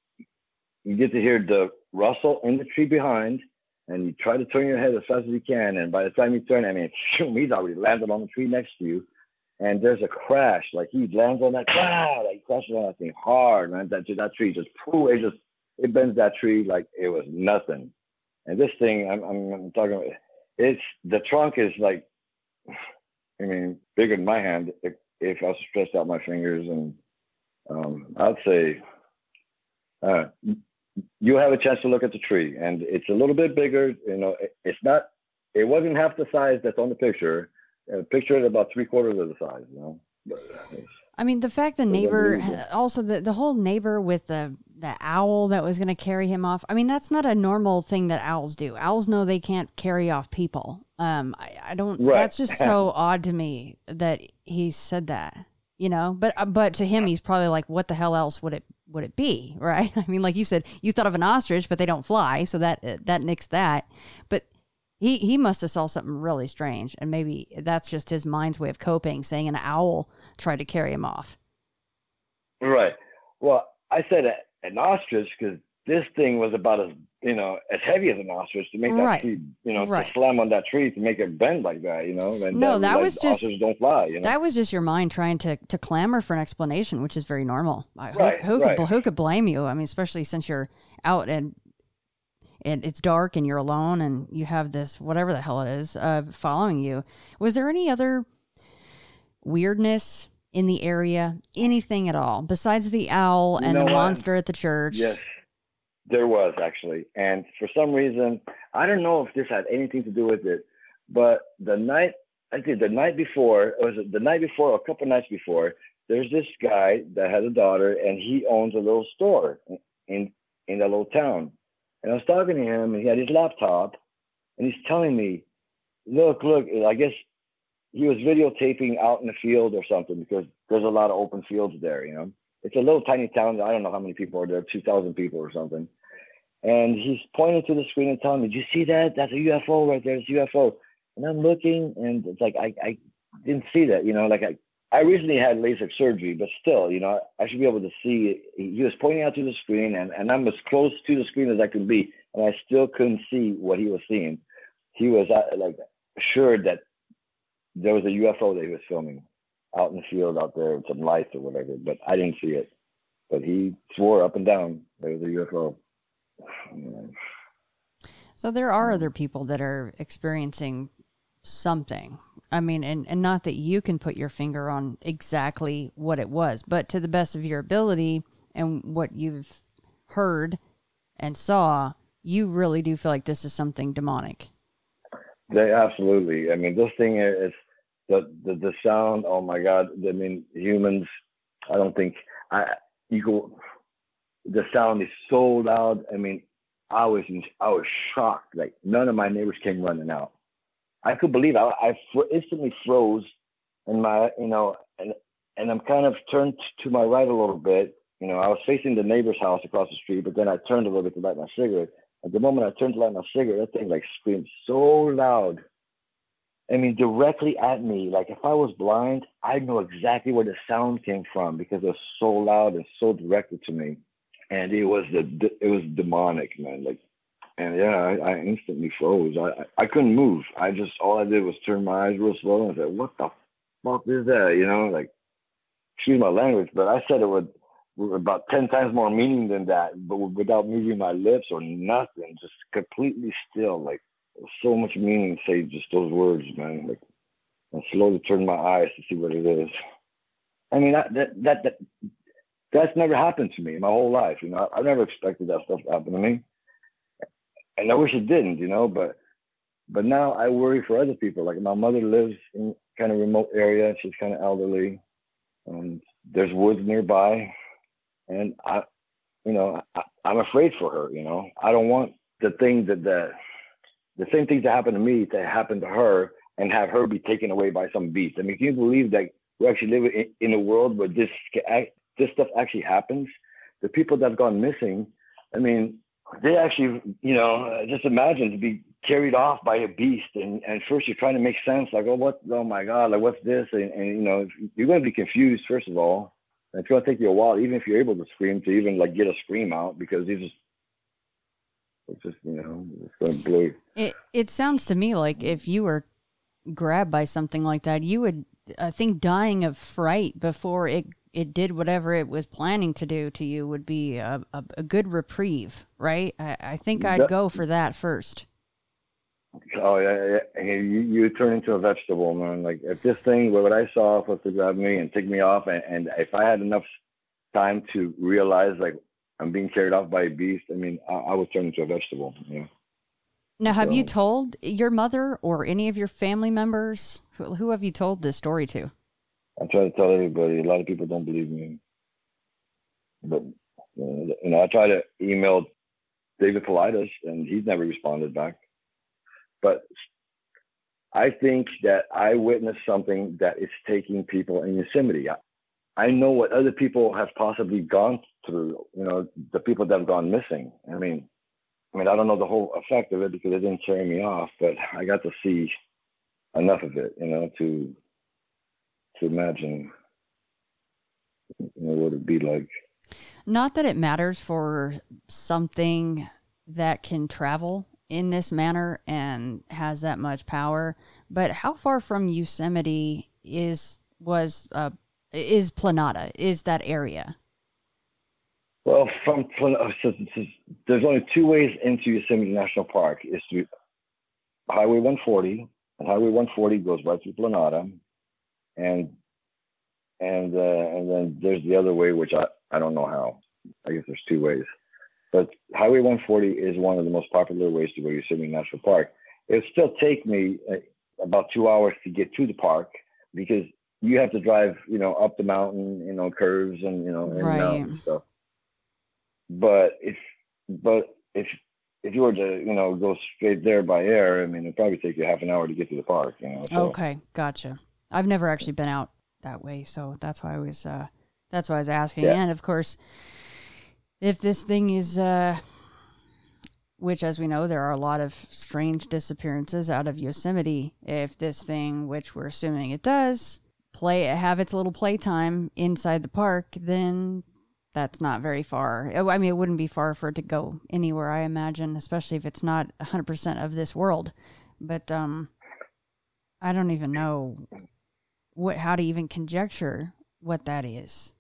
you get to hear the rustle in the tree behind, and you try to turn your head as fast as you can. And by the time you turn, I mean, he's already landed on the tree next to you. And there's a crash. Like he lands on that, ah, like he crashes on that thing hard, man. That, that tree just, poof, it just, it bends that tree like it was nothing. And this thing, I'm, I'm, I'm talking about, it's, the trunk is like, I mean, bigger than my hand if, if I stretched out my fingers. And um, I'd say, uh, you have a chance to look at the tree, and it's a little bit bigger. You know, it, it's not, it wasn't half the size that's on the picture. Uh, picture it about three quarters of the size, you know. But, uh, I mean, the fact the neighbor, also the, the whole neighbor with the, the owl that was going to carry him off. I mean, that's not a normal thing that owls do. Owls know they can't carry off people. Um, I, I don't, right. That's just so odd to me that he said that, you know, but, but to him, he's probably like, what the hell else would it, would it be? Right. I mean, like you said, you thought of an ostrich, but they don't fly. So that, that nixed that. But he, he must have saw something really strange. And maybe that's just his mind's way of coping, saying an owl tried to carry him off. Right. Well, I said an ostrich because this thing was about as, you know, as heavy as an ostrich to make that right. tree, you know, right. to slam on that tree to make it bend like that, you know. And no, that, that like, was just ostriches don't fly. You know? That was just your mind trying to to clamor for an explanation, which is very normal. Right, who, who right. could who could blame you? I mean, especially since you're out and and it's dark and you're alone and you have this whatever the hell it is uh, following you. Was there any other weirdness in the area, anything at all besides the owl and you know the what? monster at the church? Yes, there was actually. And for some reason, I don't know if this had anything to do with it, but the night, I think the night before, it was the night before, or a couple nights before, there's this guy that has a daughter and he owns a little store in, in that little town. And I was talking to him and he had his laptop and he's telling me, look, look, I guess he was videotaping out in the field or something because there's a lot of open fields there, you know. It's a little tiny town. I don't know how many people are there, two thousand people or something. And he's pointing to the screen and telling me, do you see that? That's a U F O right there. It's a U F O. And I'm looking and it's like, I, I didn't see that, you know, like I, I recently had LASIK surgery, but still, you know, I should be able to see it. He was pointing out to the screen and, and I'm as close to the screen as I could be. And I still couldn't see what he was seeing. He was uh, like assured that there was a U F O that he was filming out in the field out there with some lights or whatever, but I didn't see it. But he swore up and down there was a U F O. So there are other people that are experiencing something. I mean, and, and not that you can put your finger on exactly what it was, but to the best of your ability and what you've heard and saw, you really do feel like this is something demonic. They absolutely. I mean, this thing is the, the the sound. Oh my God! I mean, humans. I don't think I. You go. The sound is so loud. I mean, I was I was shocked. Like none of my neighbors came running out. I could believe. I I instantly froze, and my you know, and and I'm kind of turned to my right a little bit. You know, I was facing the neighbor's house across the street, but then I turned a little bit to light my cigarette. At the moment I turned to light my cigarette, that thing like screamed so loud. I mean, directly at me. Like if I was blind, I'd know exactly where the sound came from because it was so loud and so directed to me. And it was the it was demonic, man. Like, and yeah, I, I instantly froze. I I couldn't move. I just all I did was turn my eyes real slow and said, "What the fuck is that?" You know, like, excuse my language, but I said it would. About ten times more meaning than that, but without moving my lips or nothing, just completely still. Like so much meaning to say just those words, man. Like I slowly turned my eyes to see what it is. I mean, that that that, that that's never happened to me in my whole life. You know, I, I've never expected that stuff to happen to me, and I wish it didn't. You know, but but now I worry for other people. Like my mother lives in kind of remote area. She's kind of elderly. Um, there's woods nearby. And I, you know, I, I'm afraid for her. You know, I don't want the thing that the, the same things that happened to me to happen to her and have her be taken away by some beast. I mean, can you believe that we actually live in, in a world where this this stuff actually happens? The people that have gone missing, I mean, they actually, you know, just imagine to be carried off by a beast, and, and first you're trying to make sense, like, oh, what, oh my God, like what's this? And, and you know, you're going to be confused first of all. It's going to take you a while, even if you're able to scream, to even like get a scream out, because you just, it's just, you know, it's going to blow. It it sounds to me like if you were grabbed by something like that, you would, I think, dying of fright before it it did whatever it was planning to do to you would be a a, a good reprieve, right? I, I think I'd that, go for that first. Oh yeah, yeah. You, you turn into a vegetable, man. Like if this thing, what I saw was to grab me and take me off, and, and if I had enough time to realize like I'm being carried off by a beast, I mean, I, I would turn into a vegetable. Yeah. Now, have so, you told your mother or any of your family members? Who, who have you told this story to? I try to tell everybody. A lot of people don't believe me, but You know, I tried to email David Paulides, and he's never responded back. But I think that I witnessed something that is taking people in Yosemite. I, I know what other people have possibly gone through, you know, the people that have gone missing. I mean, I mean, I don't know the whole effect of it because it didn't carry me off, but I got to see enough of it, you know, to to imagine, you know, what it'd be like. Not that it matters for something that can travel in this manner and has that much power, but how far from Yosemite is was uh, is Planada? Is that area? Well, from there's only two ways into Yosemite National Park. It's through Highway one forty, and Highway one forty goes right through Planada, and and uh, and then there's the other way, which I, I don't know how. I guess there's two ways, but Highway one forty is one of the most popular ways to go to Yosemite National Park. It'll still take me uh, about two hours to get to the park because you have to drive, you know, up the mountain, you know, curves and you know, and right. mountain stuff. But if, but if, if you were to, you know, go straight there by air, I mean, it'd probably take you half an hour to get to the park, you know. So. Okay, gotcha. I've never actually been out that way, so that's why I was, uh, that's why I was asking. Yeah. And of course, if this thing is, uh, which as we know, there are a lot of strange disappearances out of Yosemite. If this thing, which we're assuming it does, play have its little playtime inside the park, then that's not very far. I mean, it wouldn't be far for it to go anywhere, I imagine, especially if it's not one hundred percent of this world. But um, I don't even know what how to even conjecture what that is.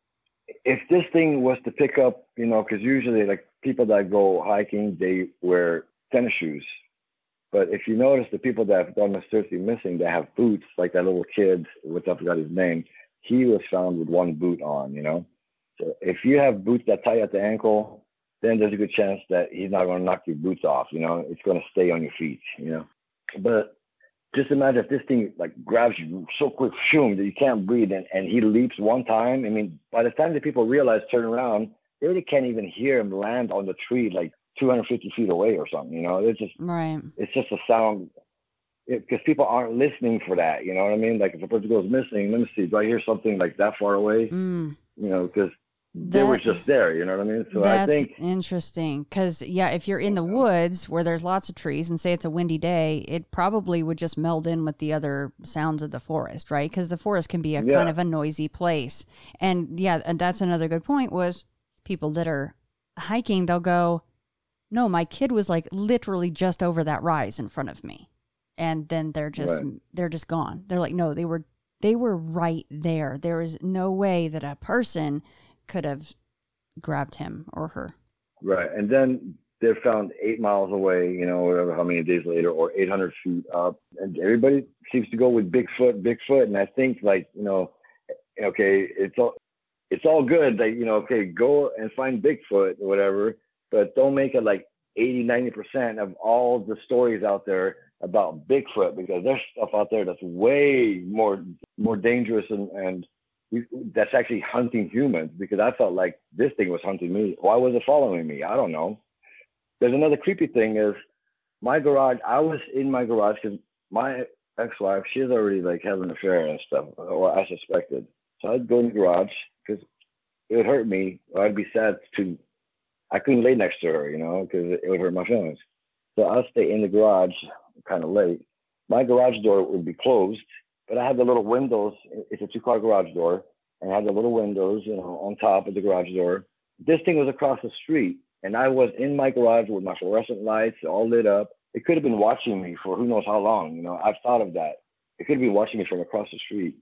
If this thing was to pick up, you know, because usually, like, people that go hiking, they wear tennis shoes. But if you notice the people that have gone mysteriously missing, they have boots, like that little kid, which I forgot his name, he was found with one boot on, you know. So if you have boots that tie at the ankle, then there's a good chance that he's not going to knock your boots off. You know, it's going to stay on your feet. You know, but just imagine if this thing like grabs you so quick, shoom, that you can't breathe, and, and he leaps one time. I mean, by the time the people realize, turn around, they really can't even hear him land on the tree like two hundred fifty feet away or something. You know, it's just right. It's just a sound. Because people aren't listening for that. You know what I mean? Like if a person goes missing, let me see, do I hear something like that far away? Mm. You know, because they That- were just there, you know what I mean? So That's I think interesting because, yeah, if you're in the woods where there's lots of trees and say it's a windy day, it probably would just meld in with the other sounds of the forest, right? Because the forest can be a Yeah. kind of a noisy place. And, yeah, and that's another good point was people that are hiking, they'll go, no, my kid was like literally just over that rise in front of me. And then they're just, Right. they're just gone. They're like, no, they were, they were right there. There is no way that a person could have grabbed him or her. right. And then they're found eight miles away, you know, whatever, how many days later, or eight hundred feet up. And everybody seems to go with Bigfoot, Bigfoot. And I think, like, you know, okay, it's all, it's all good. Like, you know, okay, go and find Bigfoot or whatever, but don't make it like eighty, ninety percent of all the stories out there about Bigfoot, because there's stuff out there that's way more, more dangerous and, and we, that's actually hunting humans, because I felt like this thing was hunting me. Why was it following me? I don't know. There's another creepy thing is my garage. I was in my garage because my ex-wife, she's already like having an affair and stuff, or I suspected. So I'd go in the garage because it would hurt me. Or I'd be sad to, I couldn't lay next to her, you know, because it would hurt my feelings. So I'll stay in the garage kind of late. My garage door would be closed, but I had the little windows. It's a two-car garage door, and I had the little windows, you know, on top of the garage door. This thing was across the street, and I was in my garage with my fluorescent lights all lit up. It could have been watching me for who knows how long. You know, I've thought of that. It could have been watching me from across the street,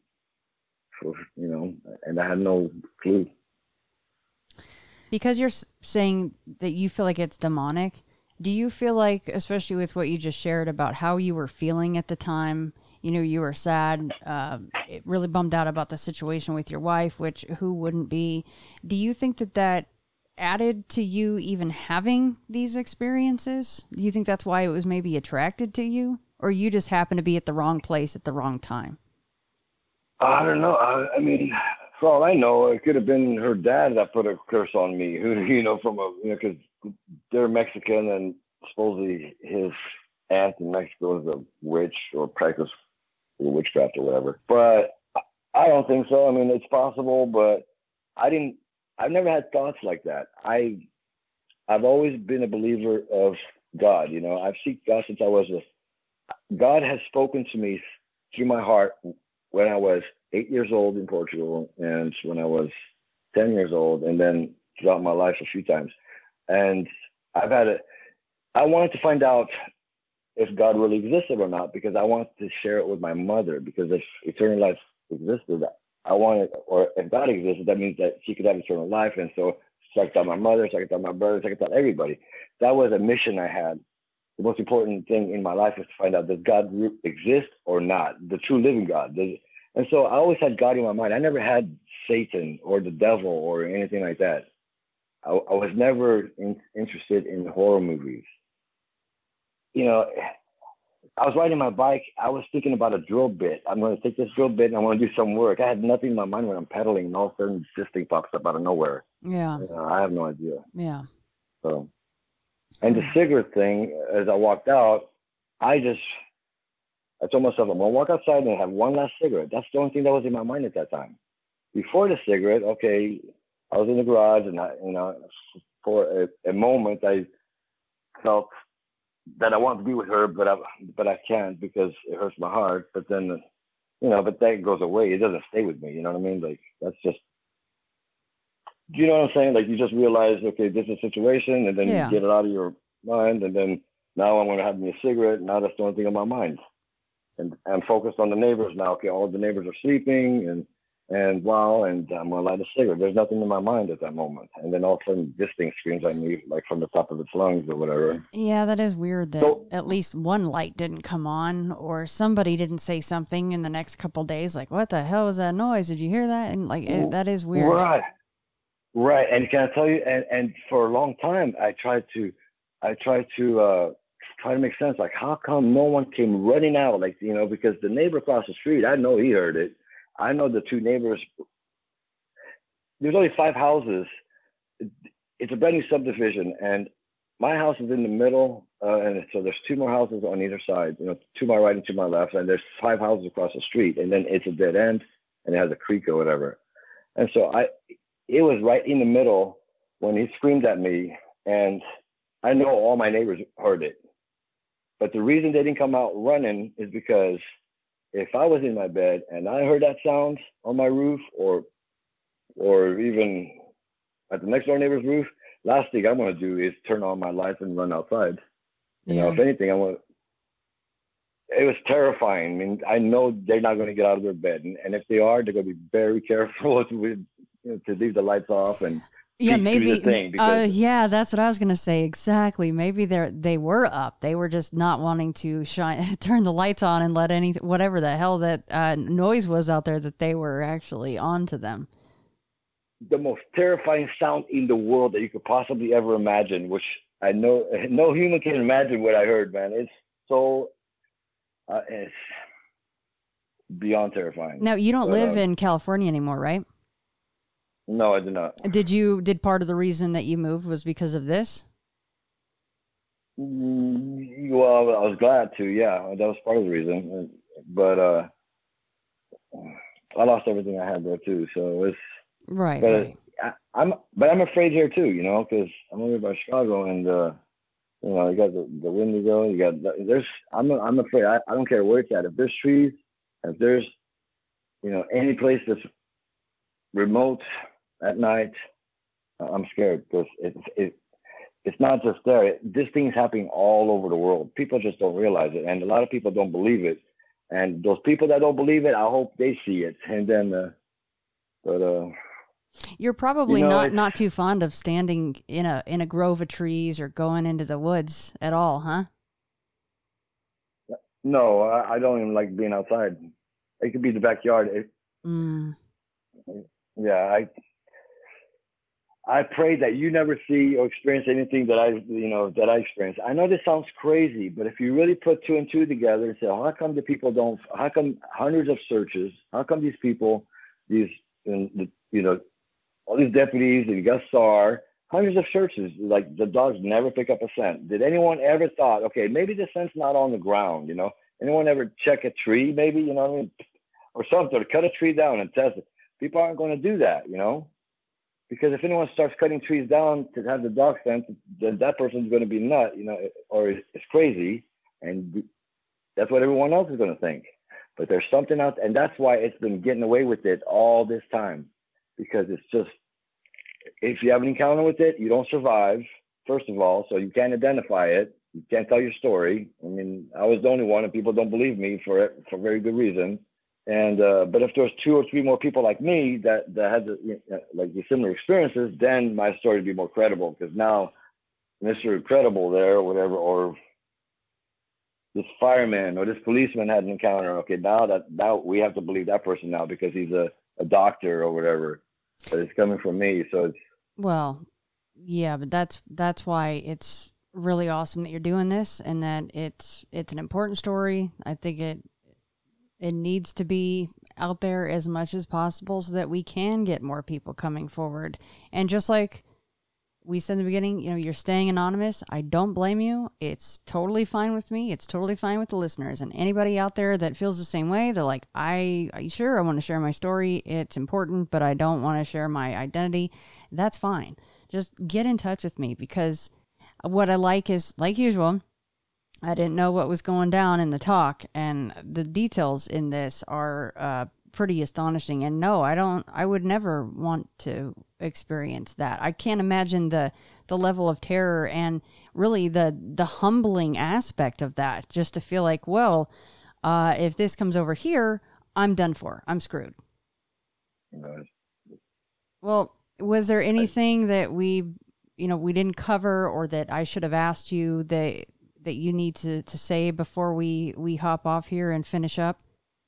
for, you know, and I had no clue. Because you're s- saying that you feel like it's demonic, do you feel like, especially with what you just shared about how you were feeling at the time, you know, you were sad, um, it really bummed out about the situation with your wife, which who wouldn't be? Do you think that that added to you even having these experiences? Do you think that's why it was maybe attracted to you? Or you just happened to be at the wrong place at the wrong time? I don't know. I, I mean, For all I know, it could have been her dad that put a curse on me. Who, you know, from a, you know, because they're Mexican and supposedly his aunt in Mexico is a witch or practiced witchcraft or whatever. But I don't think so. I mean, it's possible, but I didn't. I've never had thoughts like that. I, I've always been a believer of God. You know, I've seen God since I was a. God has spoken to me through my heart when I was eight years old in Portugal, and when I was ten years old, and then throughout my life a few times. And I've had a, I wanted to find out if God really existed or not, because I wanted to share it with my mother, because if eternal life existed, I wanted, or if God existed, that means that she could have eternal life. And so, so I could tell my mother, so I could tell my brothers, so I could tell everybody. That was a mission I had. The most important thing in my life was to find out, does God exist or not? The true living God. Does, And so I always had God in my mind. I never had Satan or the devil or anything like that. I, I was never in, interested in horror movies. You know, I was riding my bike. I was thinking about a drill bit. I'm going to take this drill bit and I want to do some work. I had nothing in my mind when I'm pedaling, and all of a sudden this thing pops up out of nowhere. Yeah. You know, I have no idea. Yeah. So, and the cigarette thing, as I walked out, I just, I told myself, I'm going to walk outside and have one last cigarette. That's the only thing that was in my mind at that time. Before the cigarette, okay, I was in the garage, and I, you know, for a, a moment, I felt that I want to be with her, but I, but I can't because it hurts my heart. But then, you know, but that goes away. It doesn't stay with me. You know what I mean? Like, that's just, do you know what I'm saying? Like, you just realize, okay, this is a situation, and then yeah. you get it out of your mind, and then now I'm going to have me a cigarette. Now that's the only thing on my mind. And I'm focused on the neighbors now. Okay, all the neighbors are sleeping, and and wow, and I'm gonna light a cigarette. There's nothing in my mind at that moment. And then all of a sudden, this thing screams at me, like from the top of its lungs or whatever. Yeah, that is weird that so, at least one light didn't come on, or somebody didn't say something in the next couple of days, like, what the hell was that noise? Did you hear that? And like, it, that is weird. Right, right. And can I tell you? And and for a long time, I tried to, I tried to. uh try to make sense, like, how come no one came running out, like, you know, because the neighbor across the street, I know he heard it. I know the two neighbors. There's only five houses. It's a brand new subdivision, and my house is in the middle, uh, and so there's two more houses on either side, you know, to my right and to my left, and there's five houses across the street, and then it's a dead end, and it has a creek or whatever. And so I, it was right in the middle when he screamed at me, and I know all my neighbors heard it. But the reason they didn't come out running is because if I was in my bed and I heard that sound on my roof, or or even at the next door neighbor's roof, last thing I'm going to do is turn on my lights and run outside. You yeah. know, if anything, I want. It was terrifying. I mean, I know they're not going to get out of their bed, and, and if they are, they're going to be very careful to, you know, to leave the lights off and. Yeah, maybe. Uh, yeah, that's what I was gonna say. Exactly. Maybe they they were up. They were just not wanting to shine, turn the lights on, and let any whatever the hell that uh, noise was out there that they were actually on to them. The most terrifying sound in the world that you could possibly ever imagine, which I know no human can imagine what I heard, man. It's so, uh, it's beyond terrifying. Now, you don't but, live uh, in California anymore, right? No, I did not. Did you, did part of the reason that you moved was because of this? Mm, well, I was glad to, yeah. That was part of the reason. But uh, I lost everything I had there too. So it's, right. But right. I, I'm, but I'm afraid here too, you know, because I'm over by Chicago, and, uh, you know, you got the, the Wendigo, you got, there's, I'm, I'm afraid, I, I don't care where it's at. If there's trees, if there's, you know, any place that's remote at night, I'm scared, because it, it, it's not just there. It, this thing's happening all over the world. People just don't realize it, and a lot of people don't believe it. And those people that don't believe it, I hope they see it. And then, uh, but uh, you're probably you know, not not too fond of standing in a in a grove of trees or going into the woods at all, huh? No, I, I don't even like being outside. It could be the backyard. It, mm. Yeah, I. I pray that you never see or experience anything that I, you know, that I experienced. I know this sounds crazy, but if you really put two and two together and say, how come the people don't, how come hundreds of searches, how come these people, these and the, you know, all these deputies, and you got S A R, hundreds of searches. Like the dogs never pick up a scent. Did anyone ever thought, okay, maybe the scent's not on the ground? You know, anyone ever check a tree? Maybe, you know what I mean, or something, or cut a tree down and test it. People aren't going to do that, you know, because if anyone starts cutting trees down to have the dog scent, then that person's going to be nut, you know, or it's crazy, and that's what everyone else is going to think. But there's something out, and that's why it's been getting away with it all this time, because it's just, if you have an encounter with it, you don't survive, first of all, so you can't identify it, you can't tell your story. I mean, I was the only one, and people don't believe me for it, for very good reason. And uh, but if there's two or three more people like me that that had the, you know, like the similar experiences, then my story would be more credible, because now Mister Credible there or whatever, or this fireman or this policeman had an encounter. Okay, now that now we have to believe that person now because he's a, a doctor or whatever. But it's coming from me, so it's well, yeah. But that's that's why it's really awesome that you're doing this, and that it's it's an important story. I think it it needs to be out there as much as possible so that we can get more people coming forward. And just like we said in the beginning, you know, you're staying anonymous. I don't blame you. It's totally fine with me. It's totally fine with the listeners. And anybody out there that feels the same way, they're like, I, are you sure I want to share my story? It's important, but I don't want to share my identity. That's fine. Just get in touch with me, because what I like is, like usual, I didn't know what was going down in the talk, and the details in this are uh, pretty astonishing. And no, I don't, I would never want to experience that. I can't imagine the, the level of terror and really the, the humbling aspect of that, just to feel like, well, uh, if this comes over here, I'm done for. I'm screwed. Nice. Well, was there anything that we, you know, we didn't cover, or that I should have asked you that that you need to, to say before we, we hop off here and finish up?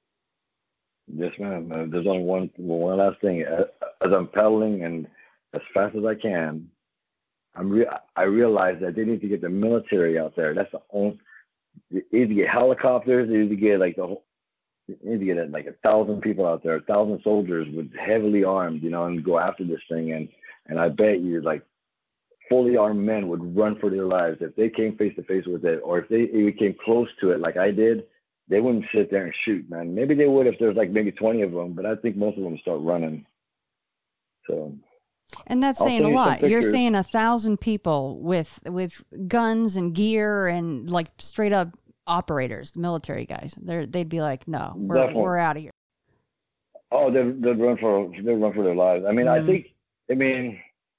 Yes, ma'am. Uh, there's only one one last thing. As, as I'm pedaling and as fast as I can, I'm re- I realize that they need to get the military out there. That's the only. They need to get helicopters. They need to get like the whole. They need to get like a thousand people out there, a thousand soldiers with heavily armed, you know, and go after this thing. And and I bet you, like, fully armed men would run for their lives if they came face to face with it, or if they even came close to it, like I did. They wouldn't sit there and shoot, man. Maybe they would if there's like maybe twenty of them, but I think most of them start running. So, and that's I'll saying a send you some lot. You're pictures. saying a thousand people with with guns and gear and like straight up operators, the military guys. They're they'd be like, no, we're Definitely. we're out of here. Oh, they'd, they'd run for they'd run for their lives. I mean, Mm. I think. I mean,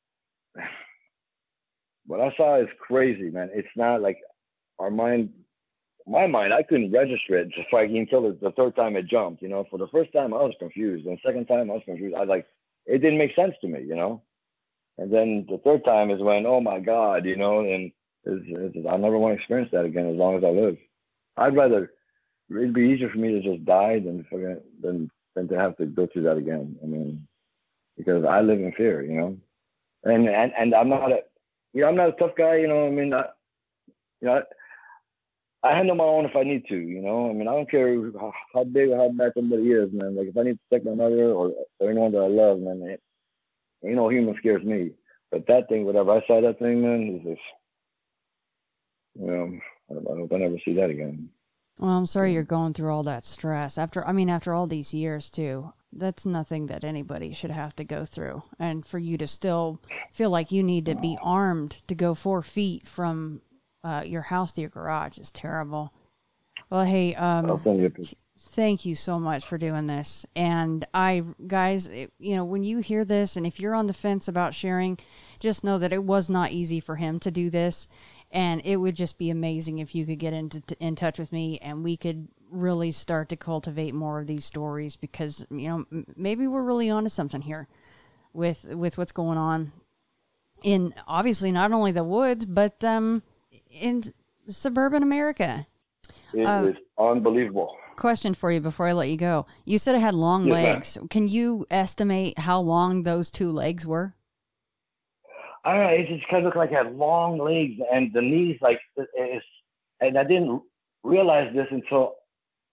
what I saw is crazy, man. It's not like our mind. My mind, I couldn't register it just like until the, the third time it jumped. You know, for the first time I was confused, and the second time I was confused. I was like, it didn't make sense to me, you know. And then the third time is when, oh my God, you know, and it's, it's, I'll never want to experience that again as long as I live. I'd rather, it'd be easier for me to just die than forget, than than to have to go through that again. I mean, because I live in fear, you know, and and and I'm not a, you know, I'm not a tough guy, you know. I mean, I, you know. I, I handle my own if I need to, you know. I mean, I don't care how, how big or how bad somebody is, man. Like, if I need to protect my mother or, or anyone that I love, man, it, ain't no human scares me. But that thing, whatever I saw that thing, man, is just, you know, I, I hope I never see that again. Well, I'm sorry you're going through all that stress. After, I mean, after all these years, too. That's nothing that anybody should have to go through. And for you to still feel like you need to be armed to go four feet from uh, your house to your garage is terrible. Well, hey, um, I'll send you a picture. Thank you so much for doing this. And I, guys, it, you know, when you hear this, and if you're on the fence about sharing, just know that it was not easy for him to do this. And it would just be amazing if you could get into in touch with me and we could really start to cultivate more of these stories, because, you know, m- maybe we're really onto something here with with what's going on in, obviously, not only the woods, but um, in suburban America. It Uh, is unbelievable. Question for you before I let you go. You said it had long Yes, ma'am. legs. Can you estimate how long those two legs were? I don't know, it just kind of looked like it had long legs and the knees, like, it's, and I didn't realize this until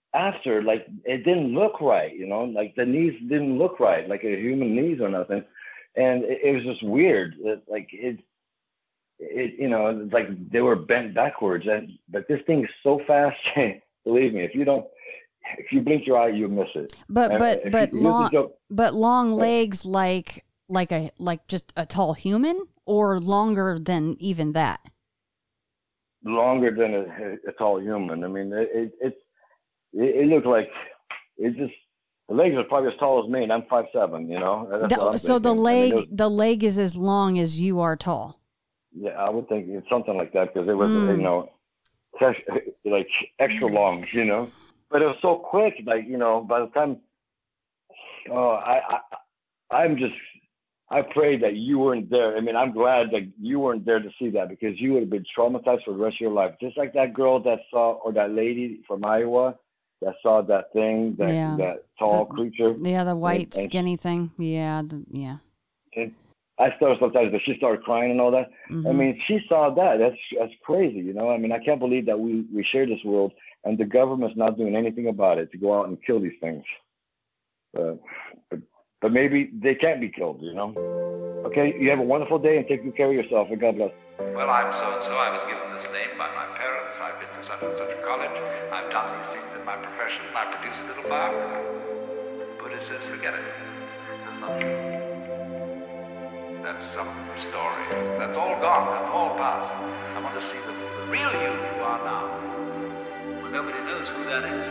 after, like, it didn't look right, you know, like the knees didn't look right, like a human knees or nothing. And it, it was just weird. It, like it, it, you know, it's like they were bent backwards. And but this thing is so fast. Believe me, if you don't, if you blink your eye, you miss it. But and but but you, long joke, but long legs like like a like just a tall human, or longer than even that. Longer than a, a tall human. I mean, it it, it it it looked like it just. The legs are probably as tall as me, and I'm five seven. You know. That's The, what I'm so the thinking. leg I mean, it was, the leg is as long as you are tall. Yeah, I would think it's something like that because it was, Mm. you know, like extra long, you know. But it was so quick, like, you know. By the time, oh, I, I, I'm just, I pray that you weren't there. I mean, I'm glad that you weren't there to see that, because you would have been traumatized for the rest of your life, just like that girl that saw, or that lady from Iowa that saw that thing, that Yeah. that tall The- creature. Yeah, the white and- skinny thing. Yeah, the, yeah. And I started sometimes, but she started crying and all that. Mhm. I mean, she saw that. That's that's crazy, you know. I mean, I can't believe that we, we share this world and the government's not doing anything about it to go out and kill these things. Uh, but but maybe they can't be killed, you know. Okay, you have a wonderful day and take good care of yourself, and God bless. Well, I'm so-and-so. I was given this name by my parents. I've been to such and such a college. I've done these things in my profession. I produce a little biography. Buddha says, forget it. That's not true. That's some story. That's all gone. That's all past. I want to see the, the real you you are now. Well, nobody knows who that is.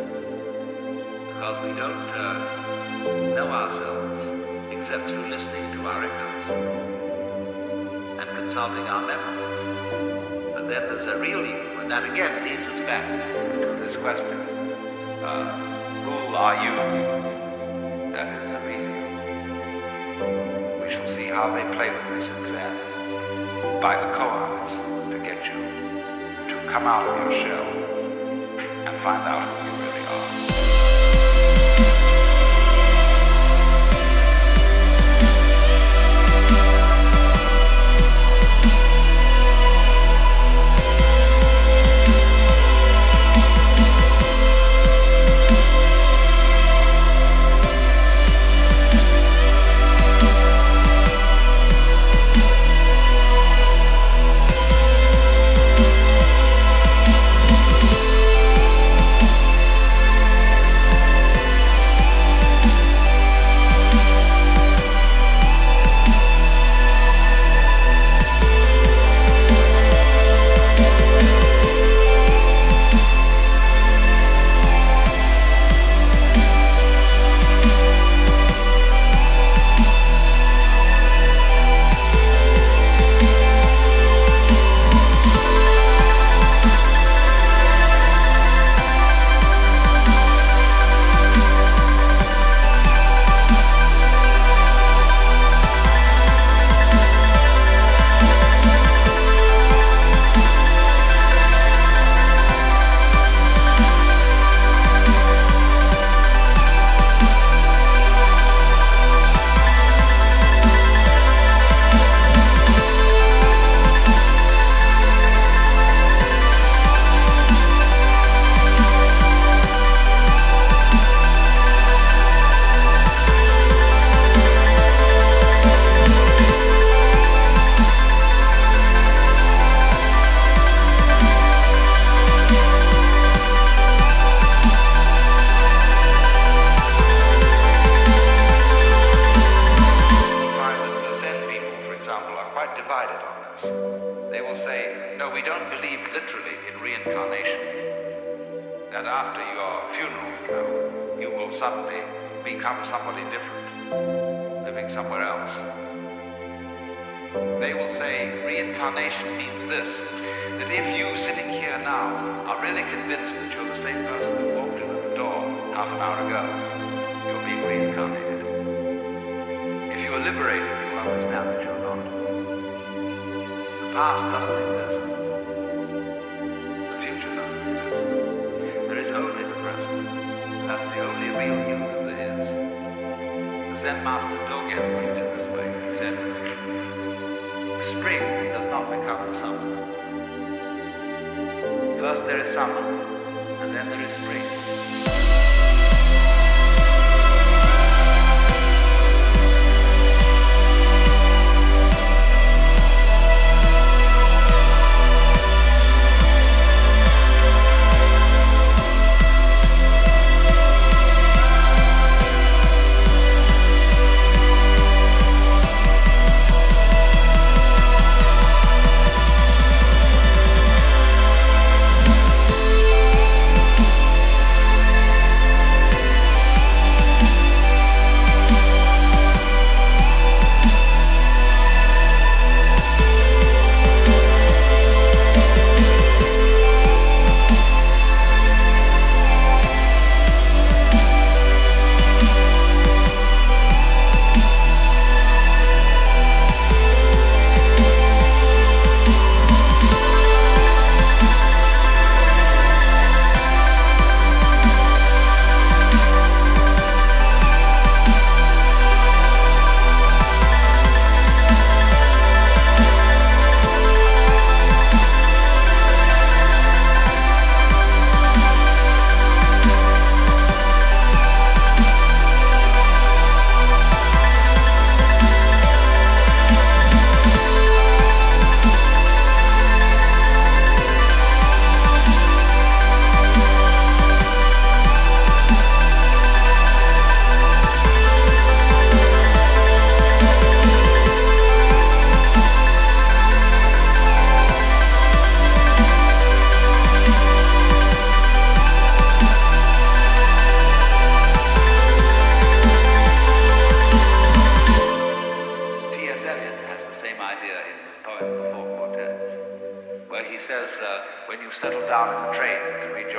Because we don't uh, know ourselves except through listening to our echoes and consulting our memories. But then there's a real you, and that again leads us back to this question. Uh, who are you? That is the real you. We shall see how they play with this exam by the koans to get you to come out of your shell and find out who you really are. Suddenly become somebody different, living somewhere else. They will say reincarnation means this, that if you sitting here now are really convinced that you're the same person who walked in the door half an hour ago, you're being reincarnated. If you are liberated, you will understand that you're not. The past doesn't exist. The future doesn't exist. There is only the present. That's the only real you that there is. The Zen master Dogen put it in this way. He said, spring does not become summer. First there is summer, and then there is spring.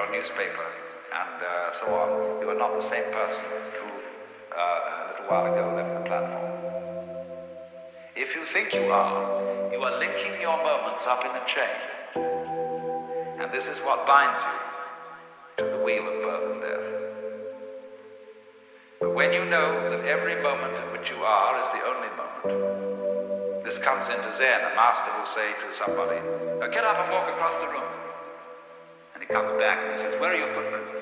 your newspaper, and uh, so on. You are not the same person who uh, a little while ago left the platform. If you think you are, you are linking your moments up in a chain. And this is what binds you to the wheel of birth and death. But when you know that every moment in which you are is the only moment, this comes into Zen. A master will say to somebody, "Now get up and walk across the room." And he comes back and he says, "Where are your footprints?"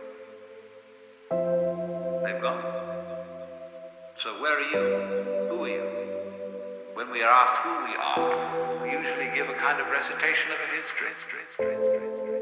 They've gone. So where are you? Who are you? When we are asked who we are, we usually give a kind of recitation of a history. Straight, straight, straight, straight, straight.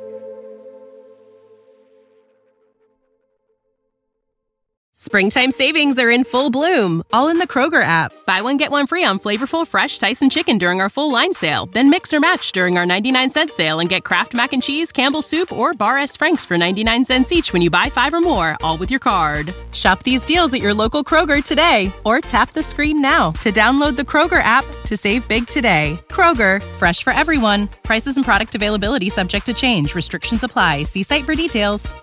Springtime savings are in full bloom, all in the Kroger app. Buy one, get one free on flavorful, fresh Tyson chicken during our full line sale. Then mix or match during our ninety-nine cent sale and get Kraft Mac and Cheese, Campbell's Soup, or Bar S. Frank's for ninety-nine cents each when you buy five or more, all with your card. Shop these deals at your local Kroger today, or tap the screen now to download the Kroger app to save big today. Kroger, fresh for everyone. Prices and product availability subject to change. Restrictions apply. See site for details.